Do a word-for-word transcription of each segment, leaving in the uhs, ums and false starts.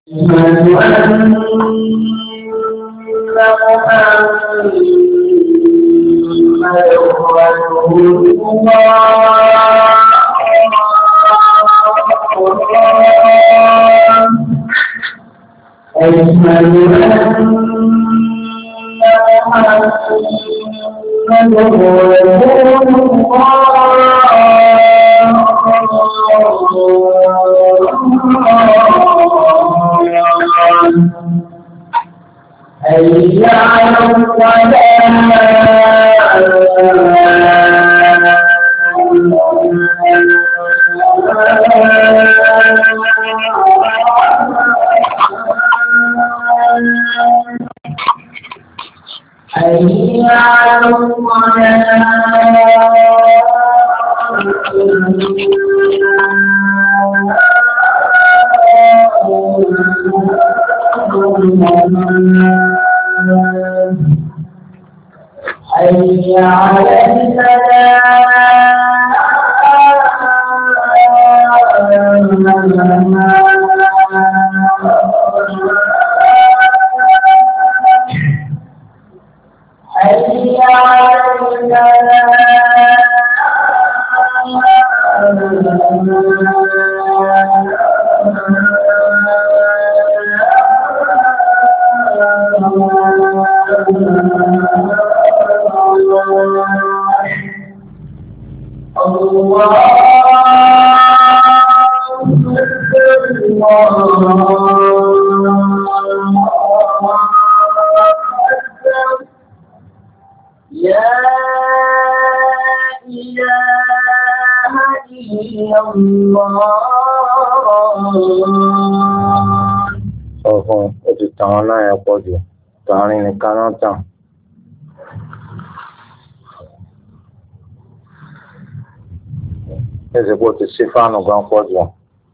Ese kò ti ṣe fáànù gan pọ̀ jù.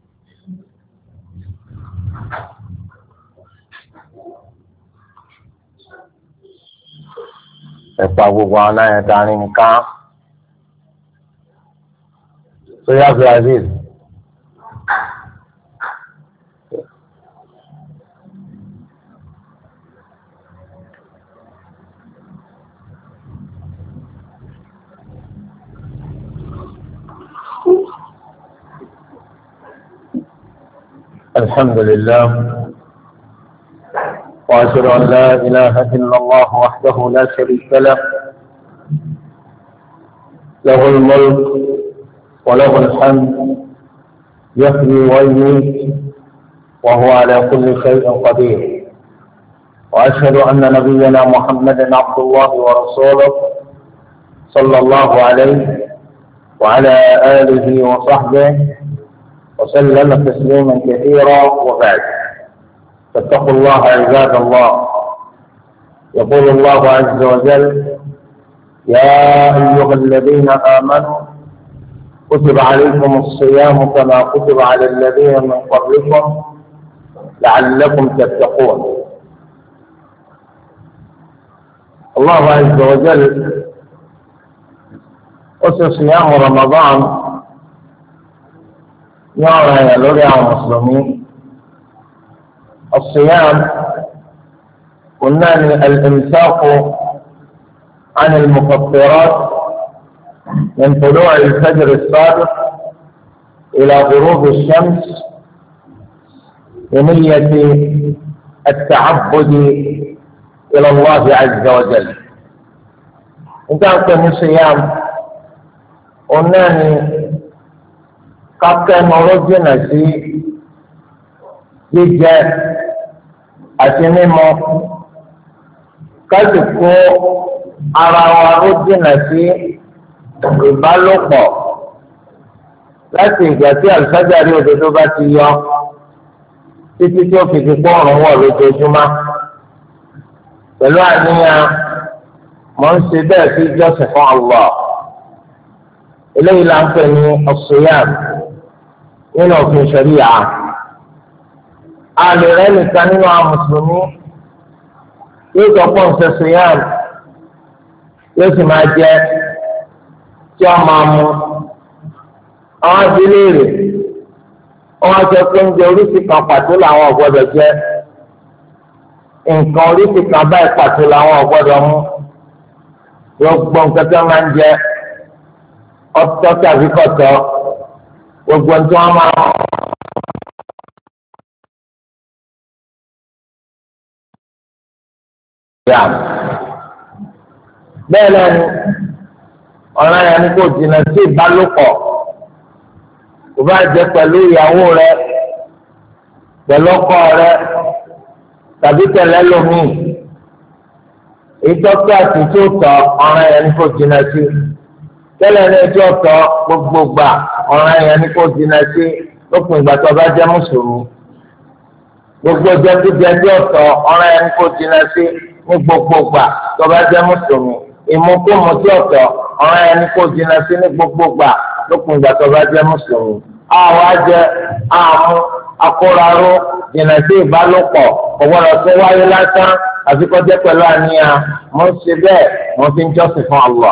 Ẹ̀pà gbogbo àwọn náà yẹn ta ni nìkan. Sọ́yà Brazil. الحمد لله وأشهد أن لا إله إلا الله وحده لا شريك له له الملك وله الحمد يحيي ويميت وهو على كل شيء قدير وأشهد أن نبينا محمدا عبد الله ورسوله صلى الله عليه وعلى آله وصحبه وسلم تسليما كثيرا وبعد فاتقوا الله عباد الله. يقول الله عز وجل يا أيها الذين آمنوا كتب عليكم الصيام كما كتب على الذين من قبلكم لعلكم تتقون. الله عز وجل أسس صيام رمضان يرى يلوي على المسلمين. الصيام قلنا الإمساك عن المفطرات من طلوع الفجر الصادق إلى غروب الشمس بنية التعبد إلى الله عز وجل. إن كان من صيام قلنا kákẹ́ mọ́rọ́ jìnnà sí jíjẹ àti mímu káṣí kó ara wa ó jìnnà sí ìbálòpọ̀ láti ìgbà tí àlùfáàjárí òdodo bá ti yọ títí tí ó fi di pọ́ọ̀rùn wọ̀ lójoojúmọ́ pẹ̀lú àníyàn mọ̀ ń ṣe bẹ́ẹ̀ sí ìjọsìn fún Allah. eléyìí là ń pè ní as-siyam nínú òfin ṣẹ̀ríà. àlè rẹ̀ nìkan nínú àwọn mùsùlùmí yóò sọ pé òun ṣe siyam yóò sì máa jẹ tí wọ́n máa mú àwọn abíléèrè wọ́n sọ pé oúnjẹ oríṣi kan pàtó làwọn ò gbọ́dọ̀ jẹ nǹkan oríṣi kan báyìí pàtó làwọn ò gbọ́dọ̀ mú gbogbo nǹkan tí wọ́n máa ń jẹ ọ̀tọ̀ tàbí kọ̀tọ̀ gbogbo tí wọ́n máa ń. bẹ́ẹ̀ lẹ́nu ọ̀ràn yẹn ni kò jìnnà sí ìbálòpọ̀ kò bá jẹ́ pẹ̀lú ìyàwó rẹ pẹ̀lú ọkọ rẹ tàbí tẹ̀lé lómi ìtọ́jú àti tó tọ́ ọ̀ràn yẹn ni kò jìnnà sí tẹ́lẹ̀ ní ẹjọ́ tọ́ gbogbo gbà ọ̀ràn yẹn ni kò jìnnà sí lópin ìgbà tó bá jẹ́ mùsùlùmí gbogbo jẹ́kújẹ́ ẹjọ́ tọ́ ọ̀ràn yẹn ni kò jìnnà sí ní gbogbo gbà tó bá jẹ́ mùsùlùmí ìmúkúmu tí ọ̀tọ̀ ọ̀ràn ẹni kò jìnnà sí ní gbogbo gbà lókun ìgbà tó bá jẹ́ mùsùlùmí. àwọn ajẹ àmú akóraró jìnnà sí ìbálòpọ̀ ọ̀gbọ́dọ̀ tó wáyé lásán àfi kó jẹ́ pẹ̀lú àníyàn mo ń ṣe bẹ́ẹ̀ mo fi ń jọ́sìn fún Allah.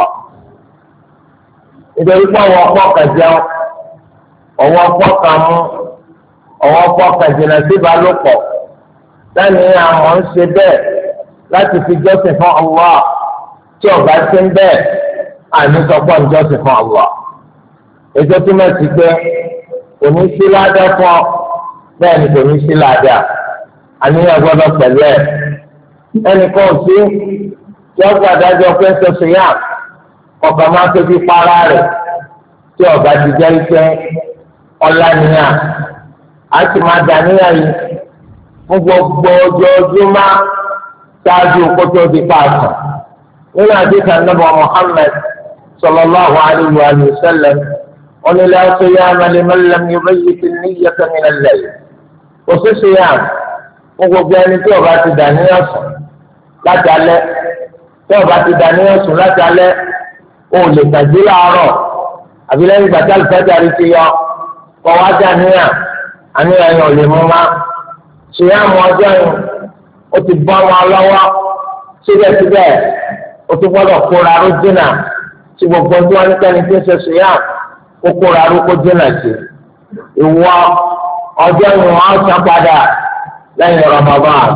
nítorí pé ọwọ́ ọpọ́ kan jẹun ọwọ́ ọpọ́ kan mú ọwọ́ ọpọ́ kan jìnnà sí ìbálòpọ̀ láníyàn mo ń ṣe bẹ́ẹ̀ láti fi jọ́sìn fún Allah. tí ọba ti ń bẹ́ẹ̀ àní sọpọ̀ ìjọsìn fún Allah. ètò tí mo ti gbé kò ní sí ládàá fún ọ bẹ́ẹ̀ ni kò ní sí ládàá àníyàn gbọ́dọ̀ pẹ̀lú ẹ̀. ẹnìkan sí tí ó gbàdájọ pé ń sọsọ yá ọkàn máa tóbi para rẹ̀ tí ọba ti jẹ́ iṣẹ́ ọ̀làníyàn á sì máa dàníyàn yìí fún gbogbo ojoojúmọ́ ṣáájú kótó di pààtàn. من حديث النبي محمد صلى الله عليه وآله وسلم قل لا صيام لمن لم يبيت النية من الليل وفي صيام وقل يعني تو بات دانيوس لا تعالى تو بات دانيوس لا تعالى او لتجيل عرو أبي لأي بطل فجر فيه وواجه نية أنية يولموما صيام وجه وتبام الله سيدة سيدة o tún gbọ́dọ̀ kóra aró jìnnà tí gbogbo tí wọn ní kẹ́ni tí ń ṣe sùúyà kó kóra aró kó jìnnà sí ìwọ ọjọ́ ìwọ̀n ọ̀sán padà lẹ́yìn Ramadan.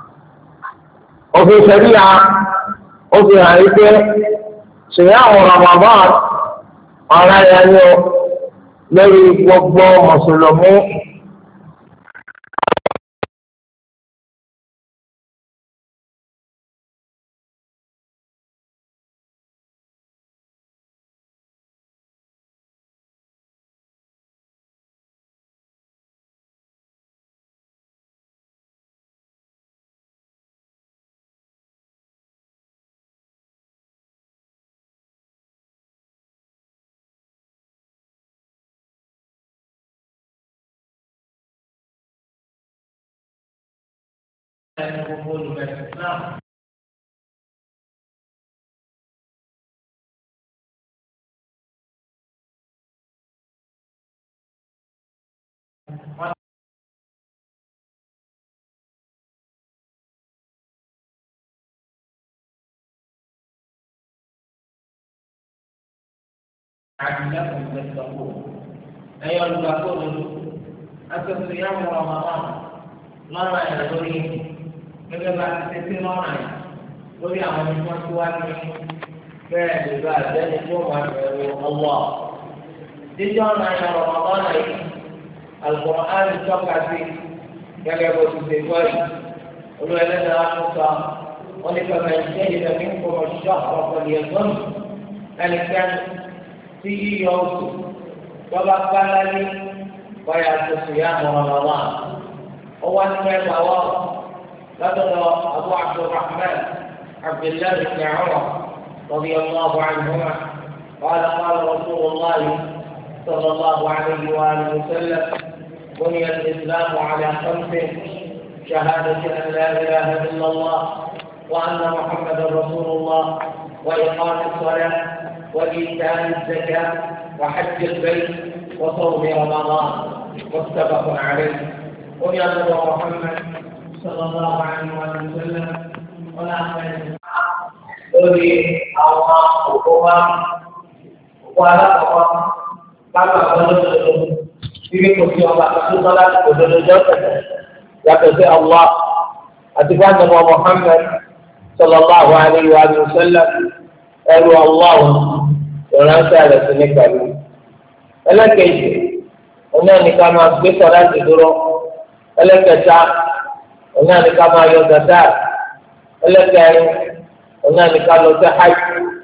òfin ṣẹ̀ríà ó fi hàn yí pé sùúyà àwọn Ramadan ọ̀ràn yẹn ni ó lórí gbogbo mùsùlùmí. عجلكم تتقون أيها المتقون أنتم صيام رمضان lọ́nà ẹ̀ lórí gẹ́gẹ́ bá ti tẹ́tí lọ́nà ẹ̀ lórí àwọn ẹni tó ń tó wá ní bẹ́ẹ̀ lè bá àjẹ́ni tó máa bẹ̀rù ọwọ́. jíjọ́ ọ̀nà ẹ̀ Ramadan yìí Al-Qur'an tọ́ka sí gẹ́gẹ́ bó ti ṣe gbọ́ yìí olú ẹlẹ́dàá àtúntà wọ́n ní pẹ̀lú ẹ̀ṣẹ́ ìdẹ̀mí ń kọ́ ṣọ́ ọ̀pọ̀lọpọ̀ ẹ̀gbọ́n ẹnikẹ́ni tí yíyọ oṣù tọ́ba gbálẹ́ wáyà tó ṣe yá Ramadan. هو أن يتوارى لدى أبو عبد الرحمن عبد الله بن عمر رضي الله عنهما قال قال رسول الله صلى الله عليه وآله وسلم بني الإسلام على خمس شهادة أن لا إله إلا الله وأن محمدا رسول الله وإقام الصلاة وإيتاء الزكاة وحج البيت وصوم رمضان متفق عليه. ويا نبي محمد صلى الله عليه وسلم ولا خير lórí àwọn òkú wa wà lápapọ̀ lápapọ̀ lọ́dọọdún ibi kò sí ọba àti sọlá òdodo jọ́sẹ̀ yàtọ̀ sí Allah àti fáwọn ọmọ Muhammad sallallahu alayhi wa sallam ẹrú Allah ìránṣẹ́ rẹ̀ sí ní pẹ̀lú. ẹlẹ́kẹ̀jì ọ̀nà ní ká máa gbé sọ̀rọ̀ àti dúró. ẹlẹ́kẹta ọ̀nà ní ká máa yọ gàdá. ẹlẹ́kẹrin ọ̀nà ní ká lọ sí hajj.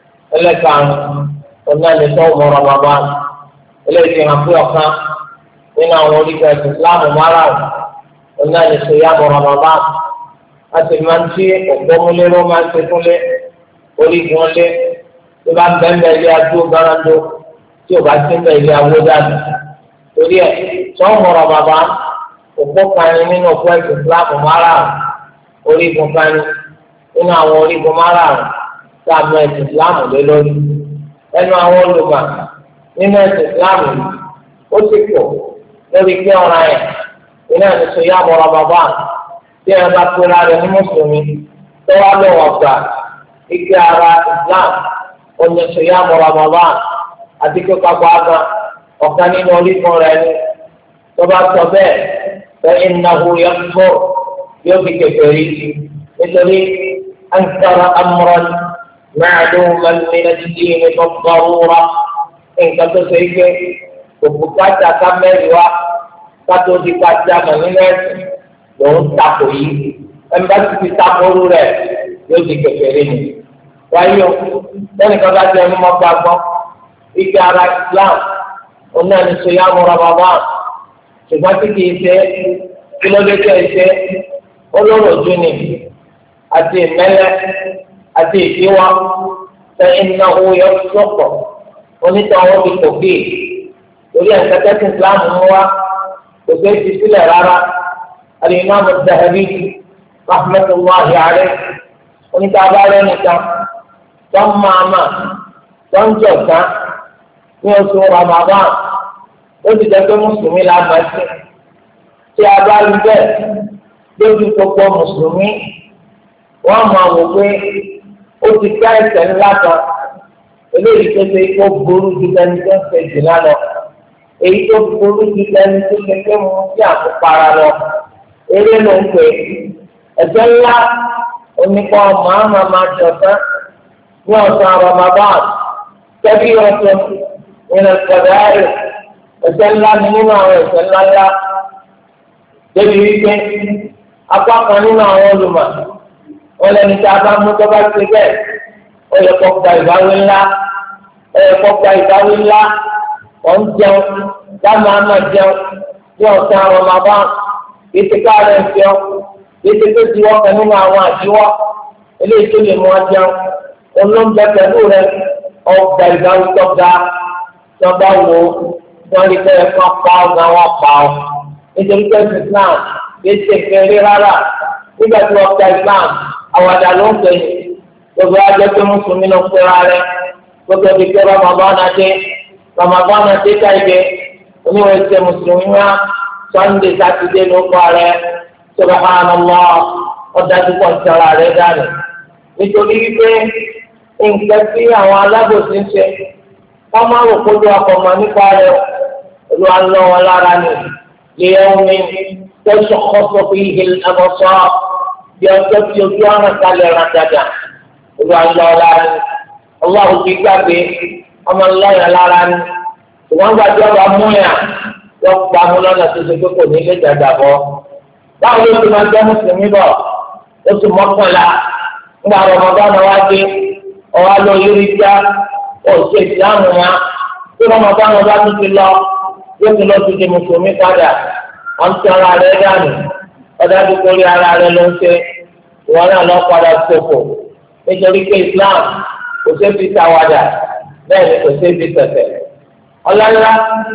ẹlẹ́karùn ọ̀nà ní sọ́wọ́ Ramadan. ẹlẹ́kẹrin àpò ọ̀kan nínú àwọn oríṣi ìsìláàmù márùn-ún ọ̀nà ní sọ́yàmù Ramadan. a sì máa ń tí ògbómúlérò máa ń ṣe fúnlé orígun lé tó bá bẹ́ẹ̀ ilé adó garando tí o bá ti ń bẹ ilé awó dànù torí ẹ sọ́wọ́n Ramadan òpó kani nínú òpó ẹ̀sìn Islam márùn-ún orígun kani nínú àwọn orígun márùn-ún tí a mọ ẹ̀sìn Islam lé lórí ẹnu àwọn olùmọ̀ nínú ẹ̀sìn Islam ó sì pọ̀ lórí pé ọ̀ràn ẹ̀ iná ní sọ́yàmù Ramadan tí ẹ bá pera rẹ̀ ní mùsùlùmí tó wá lọ́wọ́ gbà ike ara Islam oní sọ́yàmù Ramadan àti kí kápá àgbà ọ̀kan nínú orígun rẹ̀ ni tó bá sọ bẹ́ẹ̀ fẹ́ ìnáwó yẹn fọ́ yóò fi kékeré nítorí ankara amúran معلوما من الدين بالضرورة إن كنت سيكون وبكاتا كامل kátó di kájà mọ̀ nínú ẹ̀sìn lòún takò yìí ẹnbá ti fi takòrò rẹ̀ yóò di kékeré ni. wáyé o lẹ́nìkan bá jẹ́ onímọ̀ gbàgbọ́ ike ara Islam oní ẹni sọ yá mọ́ Ramadan ṣùgbọ́n tí kìí ṣe kílódéjọ́ ìṣe olóró ojú ni àti ìmẹ́lẹ́ àti ìdíwọ́ sẹ́yìn náà ó yọ sọ́pọ̀ onítọ̀wọ́ ti kò kéè torí ẹ̀ńkẹ́tẹ́ tí Islam mú wá. وزيت سلة رارا الإمام الذهبي رحمة الله عليه ونتابع نتا ثم ما ثم جوكا يوسف رمضان وجدت مسلمي لا مسلم تابع البيت lójú gbogbo mùsùlùmí wọn máa wò pé ó ti ká ẹsẹ̀ ńlá kan eléyìí tó ṣe kó burú ju ẹni tó ń ṣe jìnnà lọ. èyí tó burú ju ẹni tó ṣe pé mo ti àkópara lọ eré ló ń pè ẹ̀jẹ̀ ńlá onípa màmá máa jọ̀tán ní ọ̀sán Ramadan tẹ́bí ọ̀sán nínú ìpàdé ẹ̀jẹ̀ ńlá ni nínú àwọn ẹ̀jẹ̀ ńlá ńlá débi wípé apá kan nínú àwọn olùmọ̀ wọn lẹni tí a bá mú tó bá ṣe bẹ́ẹ̀ ó yẹ kó gba ìbáwí ńlá ó yẹ kó gba ìbáwí ńlá. wọ́n jẹun dáàmú àmà jẹun ní ọ̀sán Ramadan ètò káàrẹ̀ ń fi ọ́ ètò tó ti wọ́n kan nínú àwọn àdíwọ́ eléyìí tó lè mú ọ jẹun olóńgbẹ pẹ̀lú rẹ ọgbà ìdáwó tọ́ga tọ́ga wo wọ́n rí pé ẹ̀fọn pa ọ̀gá wọn pa ọ́ nítorí pé Islam kì í ṣe kéré rárá nígbà tí wọ́n gba Islam àwàdà ló ń pè é gbogbo ajẹ́ pé mùsùlùmí ló ń pera rẹ gbogbo ibi pé Ramadan náà dé. Ramadan ti ka ibe oníwèé ṣe mùsùlùmí wá Sunday sátidé ló kọ́ rẹ̀ subhanallah ọ̀dájú pọ̀ ṣara rẹ̀ dànù nítorí wípé nǹkan tí àwọn alábòsí ń ṣe wọ́n máa rò kójú ọkọ̀mọ̀ nípa rẹ̀ olúwa ń lọ wọn lára ni lèyẹ́wòmí tẹ̀sán kọ́sọ́ fi ìhìl ẹ̀mọ́sọ́ bí ọjọ́ tí ojú ọ̀ràn kalẹ̀ rán dada olúwa ń lọ lára ni ọlọ́run ti gbàgbé ọmọ ńláyà lára ni ìwọ́n gba tí ọba múyà yọ pa mú lọ́nà tó ṣe pé kò ní lè dàgbà bọ́. báwo ló ti máa jẹ́ mùsùlùmí bọ̀ oṣù mọ́kànlá ńgbà Ramadan náà wá dé ọ̀wá lọ yórí já ọ̀ṣẹ̀ ìsìlámù wa tí Ramadan náà bá tún ti lọ yóò tún lọ sí di mùsùlùmí padà wọ́n ti ara rẹ̀ dànù ọ̀dà tó kórè ara rẹ̀ ló ń ṣe ìwọ́n náà lọ padà sọ̀kò nítorí pé Islam kò ṣe fi ṣàwàdà bẹ́ẹ̀ ni kò ṣe fi tẹ̀tẹ̀. ọlọ́lá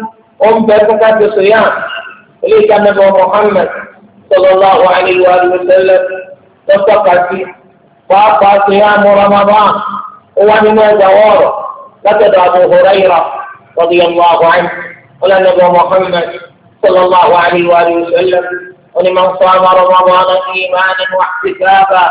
ó ń bẹ fún káṣí sọ́yà eléyìí ká nẹ́bọ̀ Muhammad sallallahu alaihi wa sallam lọ́tọ̀ kàṣí pàápàá sọ́yà mú Ramadan ó wá nínú ẹgbà wọ́ọ̀rọ̀ látọ̀dọ̀ Abu Hurairah radiyallahu anhu ọlọ́ nẹ́bọ̀ Muhammad sallallahu alaihi wa sallam ولمن صام رمضان إيمانا واحتسابا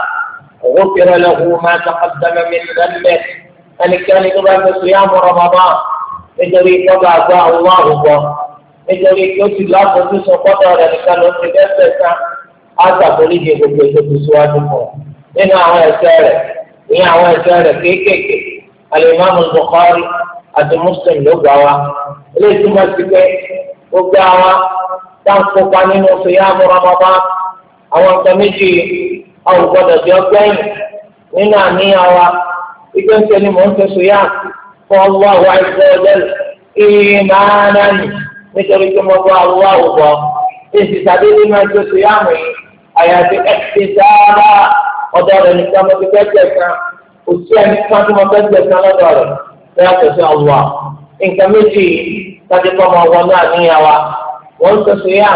غفر له ما تقدم من ذنبه ẹnikẹ́ni tó bá fi sùyàmù Ramadan nítorí tọ́ba àgbà Allahu bọ̀ nítorí kí ó ti láfojú sọ gbọ́dọ̀ rẹ̀ nìkan ló ti dẹ́ṣẹ̀ kan á ṣàforíjì gbogbo ètò tó síwájú fún nínú àwọn ẹ̀ṣẹ̀ rẹ̀ ìyẹn àwọn ẹ̀ṣẹ̀ rẹ̀ kéékèèké Al-Imam Bukhari àti Muslim ló gbà wá eléyìí túmọ̀ sí pé gbogbo àwọn táǹkópa nínú síyámù Ramadan àwọn nǹkan méjì àwọn gbọ́dọ̀ jẹ́ ọgbẹ́yìn nínú àníyàn wa ìgbẹ́ ń tẹ́lẹ̀ mọ́ ń tẹ́ síyámù fún Allahu azza wa jalla ìmánan nítorí pé mo bá àwọn àwùjọ èsì tàbí nínú ẹjọ́ síyámù yìí àyàfi ẹ̀sìn sáárà ọ̀dọ́ rẹ̀ nìkan mo ti fẹ́ tẹ̀sán kò sí ẹni kan tí mo fẹ́ tẹ̀sán lọ́dọ̀ rẹ̀ bẹ́ẹ̀ tẹ̀sán Allah nǹkan méjì tàbí kọ́ ọmọ wọn náà níyàwó wọ́n ń tẹ̀sán yá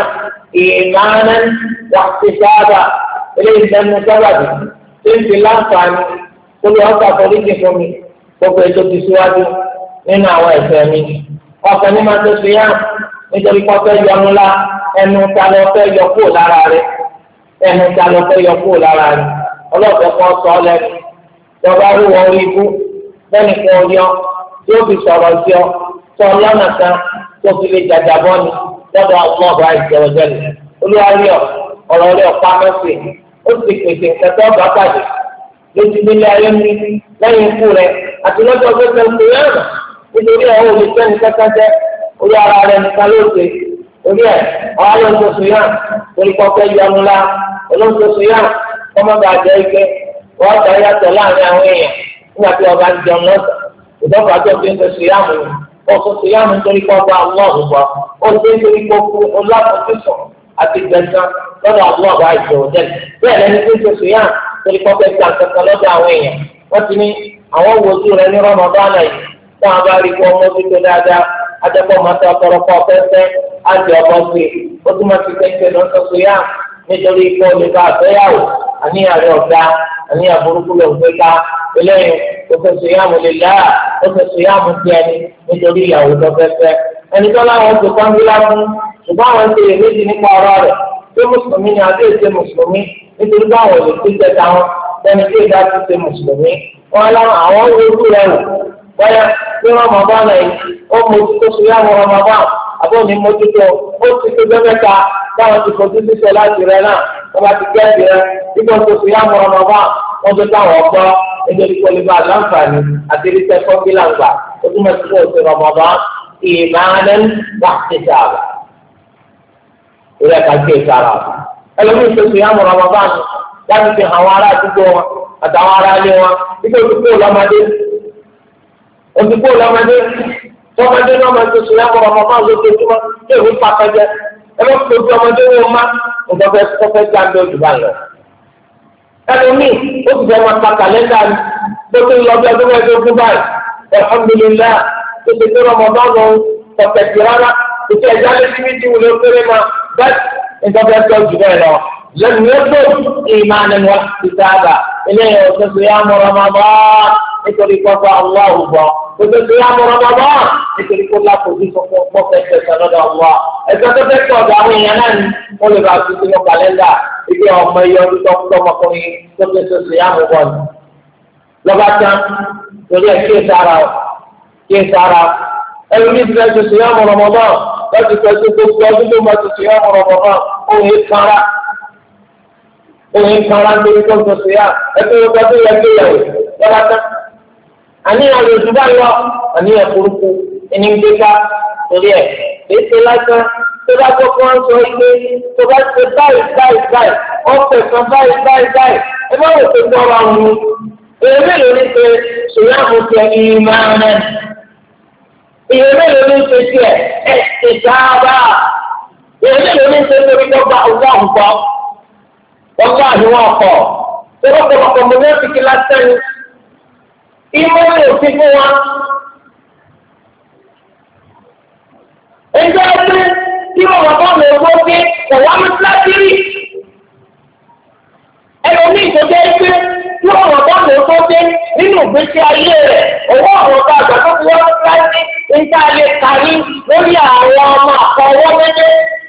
ìmánan wà sí sáárà eléyìí lẹ́nu sábàbí tí ń fi láǹfààní tó lè ọ̀sà foríjì fún mi gbogbo ètò ti síwájú nínú àwọn ẹ̀ṣẹ̀ mi ọkàn ní máa tẹ̀sán yá nítorí kọ́ fẹ́ yọnu la ẹnu ta lọ fẹ́ yọ kúrò lára rẹ̀ ẹnu ta lọ fẹ́ yọ kúrò lára rẹ̀ ọlọ́ọ̀fẹ́ kan sọ ọ́ lẹ́nu tọba rí wọn rí ibú lẹ́nu kan yọ yóò fi sọ̀rọ̀ sí ọ sọ lọ́nà kan tó fi lè jàjàbọ́ ni lọ́dọ̀ àwọn ọba ìjọ̀jẹ̀lẹ̀ olúwarí ọ ọ̀rọ̀ rẹ̀ ọ̀pá mẹ́sì ó sì pèsè nǹkan tó bá pàdé lójú nílé ayé mi lẹ́yìn ikú rẹ̀ àti lọ́jọ́ tó fẹ́ kú yẹn nítorí àwọn olùsẹ́ni kẹ́kẹ́ jẹ́ orí ara rẹ̀ nìkan ló ṣe orí ẹ̀ àwọn olóńgbòsò yàn torí kọ́kẹ́ yọnu la olóńgbòsò yàn kọ́mọ́bà jẹ́ ike wọ́n ta yàtọ̀ láàrin àwọn èèyàn nígbà tí ọba ń jẹun lọ́sà ìdọ́gba tó fi ń sọ síyàmù yìí ọkọ̀ síyàmù nítorí kọ́ gba àwọn ọ̀gbọ̀n ó ṣe é nítorí kó fún ọlọ́pàá àti gbẹ̀sán lọ́dọ̀ àwọn ọba ìṣòro jẹ́ bẹ́ẹ̀ lẹ́ni tó ń sọ síyàmù torí kọ́ fẹ́ ta kankan lọ́dọ̀ àwọn èèyàn wọ́n ti ní àwọn wojú rẹ ní rọmọbánà yìí fún àwọn bá rí kó ọmọ tuntun dáadáa adẹ́kọ̀ọ́ máa tọ́ ọ̀pọ̀lọpọ̀ fẹ́fẹ́ àti ọ̀pọ̀ sí i ó tún máa ti kẹ́kẹ́ lọ sọ síyàmù nítorí ikú olùkọ́ àfẹ́yàwó àníyàn rẹ̀ ọ̀gá àníyàn burúkú ló ń gbé ká eléyìí ó fẹ́ sèyàmù lè lá ó fẹ́ sèyàmù tí ẹni nítorí ìyàwó tó fẹ́fẹ́ ẹni tó láwọn ti pọ́nbílá fún ṣùgbọ́n àwọn ti rè méjì nípa ọ̀rọ̀ rẹ̀ pé mùsùlùmí ni àti èsè mùsùlùmí nítorí báwọn ò lè fi jẹta wọn lẹ́ni tí ìdá ti ṣe mùsùlùmí wọn láwọn àwọn ojú rẹ̀ wò bóyá bí wọn mọ̀ bá náà yìí ó mójútó sèyàmù Ramadan àbọ̀ ní mójútó ó ti tó gbẹ́mẹ́ta táwọn ti fojú sísẹ láti rẹ náà wọn bá ti gẹ́ẹ̀dì rẹ nígbà tó fi yàmù ọmọ bá wọn tó táwọn ọgbọ́ nítorí pé olùbá láǹfààní àti ìrísẹ́ fọ́ngílàǹgbà ó túmọ̀ sí pé òsè ọmọ bá ìmáàlẹ́ wà sí sáàbà ìrẹ́ ká gbé sára ẹlòmíín tó fi yàmù ọmọ bá ní láti fi àwọn ará àdúgbò wọn àtàwọn ará ilé wọn nígbà tó kó lọ́mọdé òsìkó lọ́mọdé tọ́mọdé náà máa tó fi yàmù ọmọ bá lójoojúmọ́ tó ìwé pàkẹ́jẹ́ ẹlọ́ tó fi ọmọdé wọn má nǹkan fẹ́ kọ́fẹ́ jáde ojú bá lọ. ẹlòmíì ó ti fẹ́ máa ka kàlẹ́ndà tó ti lọ bí ọdún mẹ́ẹ̀ẹ́dógún báyìí alhamdulillah tó ti tó ọmọ bá wọn pọ̀tẹ́tì rárá tó ti ẹ̀já lé síbi tí wọ́n lé kéré máa bẹ́ẹ̀ nǹkan fẹ́ tó jù bẹ́ẹ̀ lọ. lẹ́nu yóò tó ìmáàlì wọn ti sábà eléyìí ọ̀sẹ̀ tó yá mọ́ Ramadan nítorí kọ́kọ́ àwọn àwùjọ gbogbo tó yá mọ́ Ramadan nítorí kó lápòjú fọ́fọ́ fọ́fẹ́ tẹ̀sán lọ́dọ̀ àwọn ẹ̀sán tó fẹ́ tọ̀ ọ̀dọ̀ àwọn èèyàn náà ni wọ́n lè bá a tuntun ní kàlẹ́ndà ibi ọmọ iye ọdún tó tó ọmọkùnrin tó fẹ́ tó ṣe yá mọ́ bọ́ọ̀lù. lọ́ba tán torí ẹ̀ kíyè sára ọ̀ kíyè sára ẹ̀rù ní ìdílé tó ṣe yá mọ́ Ramadan láti sọ pé gbogbo ọdún tó máa tó ṣe yá mọ́ Ramadan òun yé kára òun kára nítorí tó tó ṣe yá ẹ̀kọ́ yóò gbọ́dọ̀ yẹ kéyàwó lọ́ba tán àníyàn lè dùbà lọ àníyàn burúkú ẹni ń gbé ká torí ẹ̀ ètò lásán tó bá tó kọ́ ń sọ pé tó bá ṣe báyìí báyìí báyìí ọ̀pẹ̀ kan báyìí báyìí báyìí ẹ má wò pé gbọ́ra wọn ni èyí mélòó ní ṣe ṣòyàmù tẹ ìmáà náà èyí mélòó ní ṣe tiẹ̀ ẹ̀ ṣe sáábà èyí mélòó ní ṣe torí gbọ́gbà ọgbà ọgbà ọgbà àdúrà ọkọ̀ tó lọ́pọ̀lọpọ̀ mọ̀ ní ọ̀sìn kí lásán ni ìmọ̀lẹ̀ òfin fún wa. Ẹjọ́ ẹgbẹ́ tí wọ́n wọ́n bá lè wọ́n pé ọ̀wá mọ́sálásírì. Ẹlòmí ìtọ́jú ẹgbẹ́ tí wọ́n wọ́n bá lè wọ́n pé nínú ìgbésí ayé rẹ̀ owó àwọn ọba àgbà tó fi wọ́n mọ́sálásí níta lè kárí lórí àwọn ọmọ àkọ́wọ́ méjì.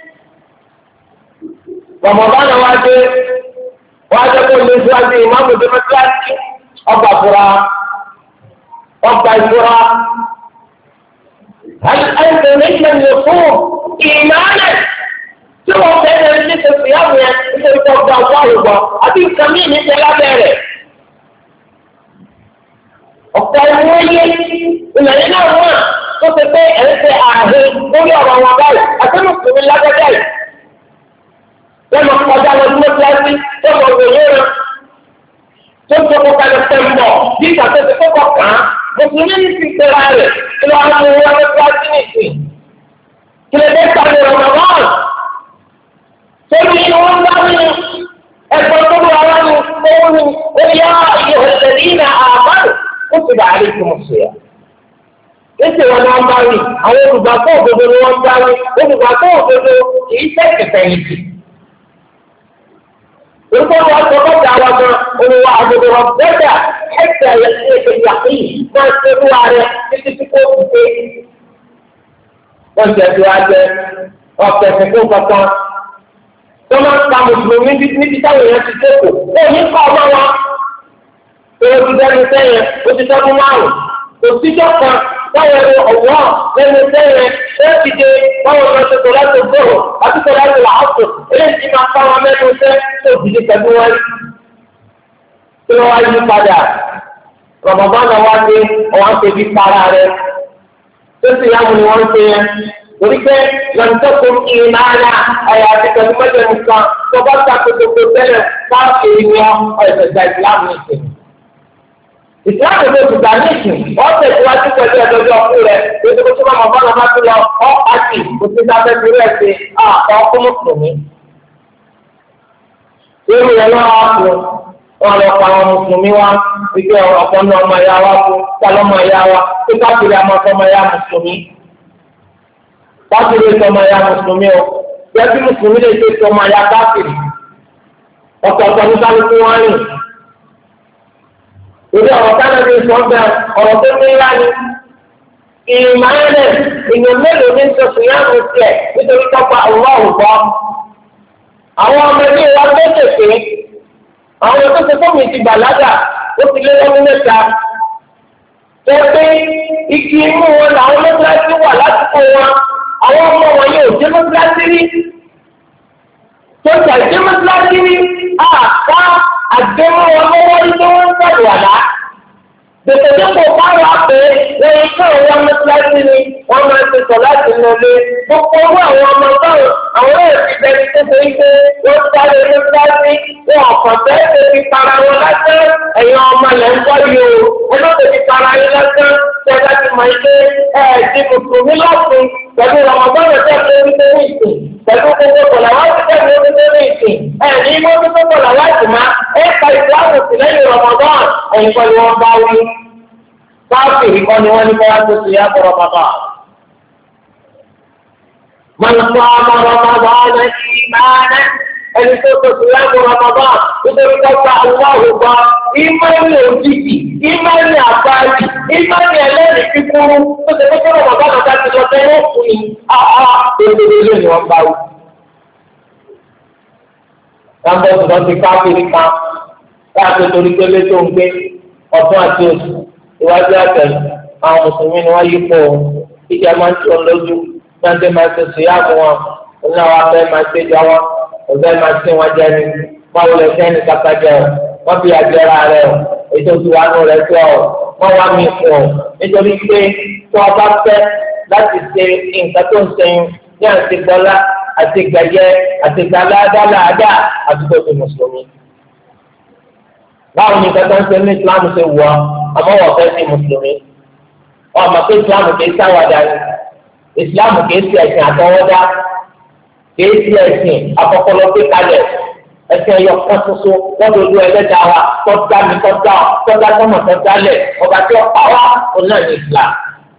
Bọ̀mọ̀bá náà wá dé wá dé kó lè síwájú ìmáàmù tó mọ́sálásí ọgbà fúra. Ọgbà ìfura هل أنت ممن يصوم إيمانا سوى بين الناس الصيام إذا يتوقع الله أبي كمين إلى بره ọ̀pọ̀lọpọ̀ ìlànà náà wà tó ti pé ẹ̀ńsẹ̀ ààrẹ lórí ọ̀rọ̀ wọn báyìí àti mùsùlùmí lágbẹ́dẹ́ yìí. wọ́n lọ kọjá lọ sí mọ́tíláṣí tó lọ wò lóra tó tó kó kalẹ̀ tẹ̀mọ̀ bí ìgbà tó ti kókò kàn án mùsùlùmí ní ti tẹ̀ra rẹ̀ kí ló wá mú wọn mọ́tíláṣí nìsín. kí lè dé sáré ọ̀nà náà tóbi ni wọ́n bá ní ẹ̀gbọ́n tó wà wá ní owó ní ó yá ìhòòhò كتب عليكم الصيام. Èsì wọn ni wọ́n bá rí àwọn olùgbàgbọ́ òdodo ni wọ́n bá rí olùgbàgbọ́ òdodo kì í sẹ́kẹ̀tẹ̀ yìí jì. Orúkọ wọn sọ bọ́dà wa gan olùwà àgbègbè wọn bẹ́ẹ̀dà ẹ̀sẹ̀ ẹ̀sẹ̀ ìyàpín máa ṣe fún wa rẹ̀ títí tí kò kù pé. Wọ́n ti ẹ̀sìn wa jẹ ọ̀pẹ̀ ẹ̀sìn kankan. Wọ́n máa ń pa mùsùlùmí níbi táwọn èèyàn ti dẹ́kọ̀. Wọ́n ní kọ́ ọmọ wọn. Owó ti dẹ́nu sẹ́yìn, ó ti dẹ́nu márùn-ún. Kò síjọ́ kan báwo ni ọ̀wọ́ lẹ́nu sẹ́yìn ṣé ti dé báwo ni wọ́n ti sọ láti gbòòrò àti sọ láti làásù. Eléyìí ti máa fáwọn mẹ́nu sẹ́ tó dìde pẹ̀lú wọn. Kí ló wá yí padà? Rọ̀mọ̀bá náà wá dé ọ̀wá ń febi para rẹ̀. Tó sì yá mu ni wọ́n ń ṣe yẹn. Torí pé lọ́nìtọ́kùn ìmáàlà ẹ̀yà àti pẹ̀lú mẹ́jọ nìkan tó bá ṣàkóso tẹ́lẹ̀ káàkiri ni ọ̀ẹ̀sẹ̀gbà ìsìlámù ìsìn. Ìsìlámù tó ti gbà ní ìsìn, wọ́n tẹ̀síwájú pẹ̀lú ẹ̀dọ́jọ́ ọkùnrin rẹ̀, ètò tó máa mọ̀ bọ́lá máa ti lọ ọ́ pàtì kò sí sábẹ́ ti rẹ̀ ṣe àpọ̀ ọkùnrin mùsùlùmí. Irú rẹ̀ lọ́wọ́ á fún wọn lọ pa àwọn mùsùlùmí wá, wípé ọ̀pọ̀ ní ọmọ ìyá wa fún sálọ́mọ ìyá wa, tó káàkiri àmọ́ ọmọ ìyá mùsùlùmí. Káàkiri ọmọ ìyá mùsùlùmí o, bí mùsùlùmí lè ṣe ọmọ ìyá káàkiri. Ọ̀pọ̀ọ̀pọ̀ ní kálukú wọn rìn. Ìdí ọ̀rọ̀ táwọn ẹbí sọ bẹ ọ̀rọ̀ tó ní ńlá ni. Ìmọ̀lẹ̀ èèyàn mélòó ní sọ̀tún yá mi tiẹ̀ nítorí tọ́pa òwò àwùjọ. Àwọn ọmọ ẹbí wa gbẹ́sẹ̀sẹ̀. Àwọn ẹgbẹ́ tó fún mi ti bàlágà ó ti lé lọ́dún mẹ́ta. Pẹ̀pẹ́ igi imú wọn làwọn mọ́tíláṣí wà lásìkò wọn. Àwọn ọmọ wọn yóò jẹ́ mọ́tíláṣí rí. Tó ṣàìjẹ́ mọ́tíláṣí rí. Àká àgbẹ̀wò wọn lọ́wọ́ ní tó ń sọ̀rọ̀ àlá. Bẹ̀tẹ̀ tó kò bá wà pé wọ́n ń kọ́ àwọn mọ́tíláṣí ni wọ́n máa ń ṣètò láti lọlé. Gbogbo owó àwọn ọmọ báwọn àwọn náà ti bẹ̀rẹ̀ tó ṣe pé wọ́n sáré mọ́tíláṣí wọn ọ̀kàn bẹ́ẹ̀ ṣe fi para wọn lásán. Ẹ̀yin ọmọ lẹ̀ ń bọ́ yìí o. Ẹ má ṣe fi para yín lásán. Ṣé ẹ bá ti mọ̀ ike ẹ̀ẹ́dì mùsùlùmí lọ́sùn pẹ̀lú ọmọbọ́ọ̀rọ̀ tẹ̀ lórí lórí ìsìn pẹ̀lú gbogbo kọ̀làwáṣí tẹ̀ lórí lórí ìsìn ẹ̀ẹ́dì mọ́tò kọ̀làwáṣí má ẹ̀ka ìsìláàmù sí lẹ́yìn ọmọbọ́ọ̀ ẹ̀yìn pẹ̀lú wọn bá wí. káàkiri kan ni wọ́n ní kọ́ wá tó ti yá kọ́rọ́ bàbá. mọ̀lùkọ́ ọmọrọ̀mọ̀bọ́ ìmáná ẹni tó tó ti yá kọ́rọ́ bàbá nítorí kọ́ta aláwọ̀ gbọ́ ìmọ̀lẹ̀ òjijì ìmọ̀lẹ̀ àbáyé ìmọ̀lẹ̀ ẹlẹ́rìí kíkúrú tó ti kọ́ kọ́rọ́ bàbá bàbá ti lọ tẹ́lẹ̀ fún mi. àá èdèdè ni wọ́n bá wù. Káńbọ̀ tó ti káàkiri kan káàkiri torí pélé tó ń gbé ọ̀tún àti oṣù ìwájú àtẹ̀lẹ́ àwọn mùsùlùmí ni wọ́n yí pọ̀ ìjà máa ń tó lójú gbọ́ndé máa ṣe sùn yá fún wọn òun àwọn afẹ́ máa ṣe jọ wọn ọ̀fẹ́ máa ṣe wọn jẹ ni wọ́n wọlé sẹ́ni kàkà jẹ ọ wọ́n fi àjẹrà rẹ ọ ètò ìwánú rẹ tó ọ wọ́n wá mi fún ọ nítorí pé tí wọ́n bá fẹ́ láti ṣe nǹkan tó ń sẹ́yìn ní àti gbọ́lá àti gbẹ̀yẹ àti gbàládàládà àdúgbò tó mùsùlùmí. Báwo ni nǹkan tó ń ṣe ní Islam ṣe wọ̀ àmọ́ wọ́n fẹ́ sí mùsùlùmí? Wọ́n mọ̀ pé Islam kìí sáwàdà ni. Islam kìí ṣe ẹ̀sìn àtọwọ́dá. Kìí ṣe ẹ̀sìn àkọ́kọ́lọ́ gbé kalẹ̀. Ẹ̀sìn ẹ̀yọ kan ṣoṣo wọ́n lè lu ẹlẹ́dàá wa tọ́jà mi tọ́jà tọ́jà tọ́mọ̀ tọ́jà lẹ̀ ọba tí ó pa wá òun náà ní Islam.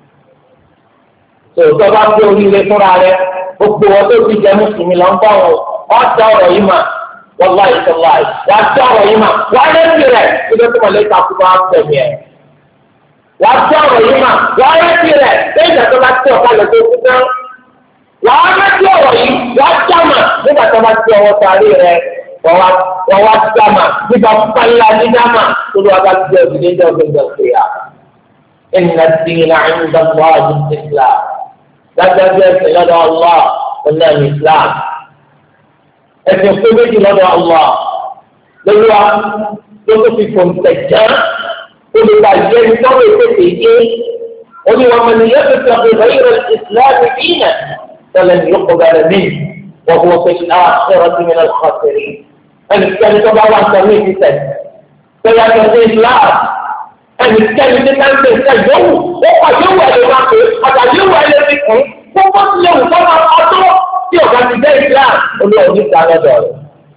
Tòótọ́ bá gbé oríire fúnra rẹ̀ gbogbo wọn tó ti jẹ mùsùlùmí lọ ń bá wọn wọn tẹ ọ̀rọ̀ yìí mà wàláì sọláì wàá tẹ ọ̀rọ̀ yìí mà wàá lẹsí rẹ ibi tó mọ lẹsí àkùkọ àtẹmí ẹ wàá tẹ ọ̀rọ̀ yìí mà wàá lẹsí rẹ lẹ́yìn tó bá tẹ ọkọ lẹsí òkú tán wàá lẹsí ọ̀rọ̀ yìí wàá jámà nígbà tó bá tẹ ọwọ́ sáré rẹ wọ́n wá jámà nígbà pálá ní jámà tó ló wá bá tẹ ọdún ní ìjọba ìjọba ìjọba ìjọba dájúdájú ẹ̀sìn lọ́dọ̀ Allah ọ̀nà Islam ẹ̀sìn pé méjì lọ́dọ̀ Allah lọ́wọ́ tó tó fi fòǹtẹ̀ jẹ́ olùbàjẹ́ ní tọ́wọ́ ètètè yé oníwọ̀n mọ̀ nìyẹn tó ti ọ̀gbìn ìrọ̀ Islam dínà tọ́lẹ̀ ní yóò gbàdá mí wọ́n kò fi àṣọrọ̀ sí mi náà kọ́sìrì ẹnikẹ́ni tó bá wà sọ ní ìfisẹ̀ tó yàtọ̀ sí Islam ẹnikẹ́ni tó bá ń tẹ̀ sẹ́ yòówù ó kọ̀ yòówù ẹ̀ lè máa pè àtàlẹ́ yòówù ẹ̀ lè fi kún gbogbo tí yòówù tó máa ọdún tí ọ̀gá ti dé Islam olú ọ̀dún ìta lọ́dọ̀ rẹ̀.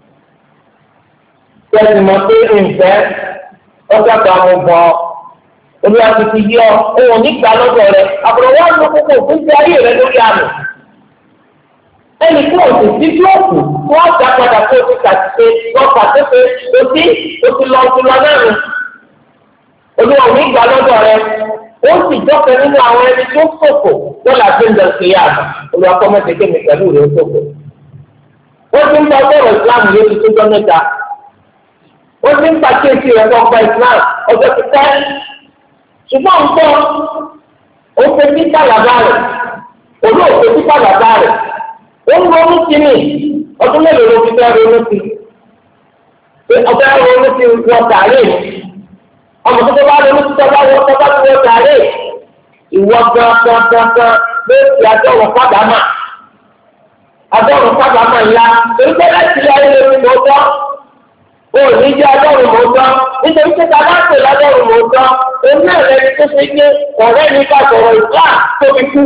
Tẹ́sí mọ̀ pé ìfẹ́ ọjọ́ kan mo bọ̀ olúwa ti ti yọ òun nígbà lọ́dọ̀ rẹ̀ àbúrò wọn ló kókó fún ti ayé rẹ̀ lórí àmì. Ẹnì kí òsì sí búlọ́ọ̀kù tí wọ́n dá padà pé o ti ṣàtìṣe lọ pàṣẹpẹ o ti o ti lọ ti lọ náà nù. Olúwa ò ní gbà lọ́dọ̀ rẹ̀ ó sì jọ́kẹ́ nínú àwọn ẹni tó ṣòfò lọ́la tó ń dẹ̀sẹ̀ yá àná olúwa kọ́ mẹ́tẹ̀ kémi pẹ̀lú rẹ̀ ó ṣòfò. Wọ́n ti ń bá ọgọ́rùn-ún Islam yóò ti tó jọ mẹ́ta. Wọ́n ti ń pa kéèsì rẹ̀ fún ọgbà Islam ọjọ́ ti tẹ́. Ṣùgbọ́n nǹkan ó fẹ́ sí kàlàbà rẹ̀ olú ò fẹ́ sí kàlàbà rẹ̀ ó ń ronú sí mi ọdún mélòó ló fi fẹ́ ronú sí ọbẹ̀ ronú sí wọ́n tààrí ọmọ tó bá ronú sí tọ́ba wọ́n tọ́ba tó wọ́n tààrí ìwọ gangan ló ti àjọwọ̀ kábàámà àjọwọ̀ kábàámà ńlá torí pé láti ilé ayé lórí mọ́tọ́ ó ní jẹ́ àjọwọ̀ mọ́tọ́ nítorí pé tàbá pè lájọwọ̀ mọ́tọ́ òun náà lẹni tó ṣe gbé ọ̀rẹ́ nípa sọ̀rọ̀ ìgbà tó fi kú.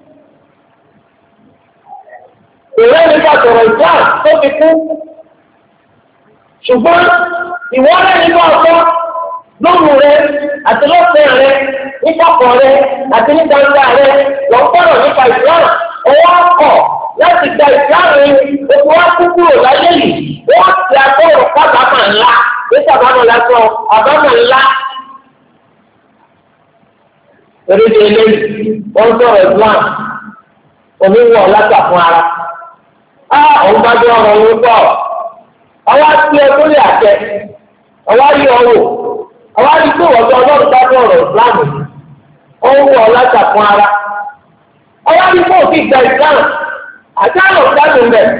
Ìwé nípa sọ̀rọ̀ ìgbà tó fi kú. Ṣùgbọ́n ìwọ́n rẹ̀ nípa ọ̀tọ́ lóhùn rẹ̀ àti lọ́sẹ̀ rẹ̀ nípapọ̀ rẹ̀ àti ní gbangba rẹ̀ lọ gbọ́dọ̀ nípa ìsìlámù ọwọ́ ọkọ̀ láti gba ìsìlámù oṣù wa kú kúrò láyé yìí wọ́n ti àtọ̀rọ̀ kábàámà ńlá nípa àbámọ̀ lásán àbámọ̀ ńlá. Eréde eléyìí wọ́n sọ̀rọ̀ Islam oníwọ̀ látà fún ara. Á òun bá jẹ́ ọ̀rọ̀ ló pọ̀. Àwọn àti ẹgbẹ́ lè àjẹ. Àwọn ayé ọ̀wọ̀. Àwọn àti pé wọ́n sọ ọlọ́run bá jẹ́ ọ̀rọ̀ Islam. Ó ń wọ̀ látà fún ara. Àwọn àti pé òfin gba Islam. Àti àlọ́ gbádùn bẹ̀.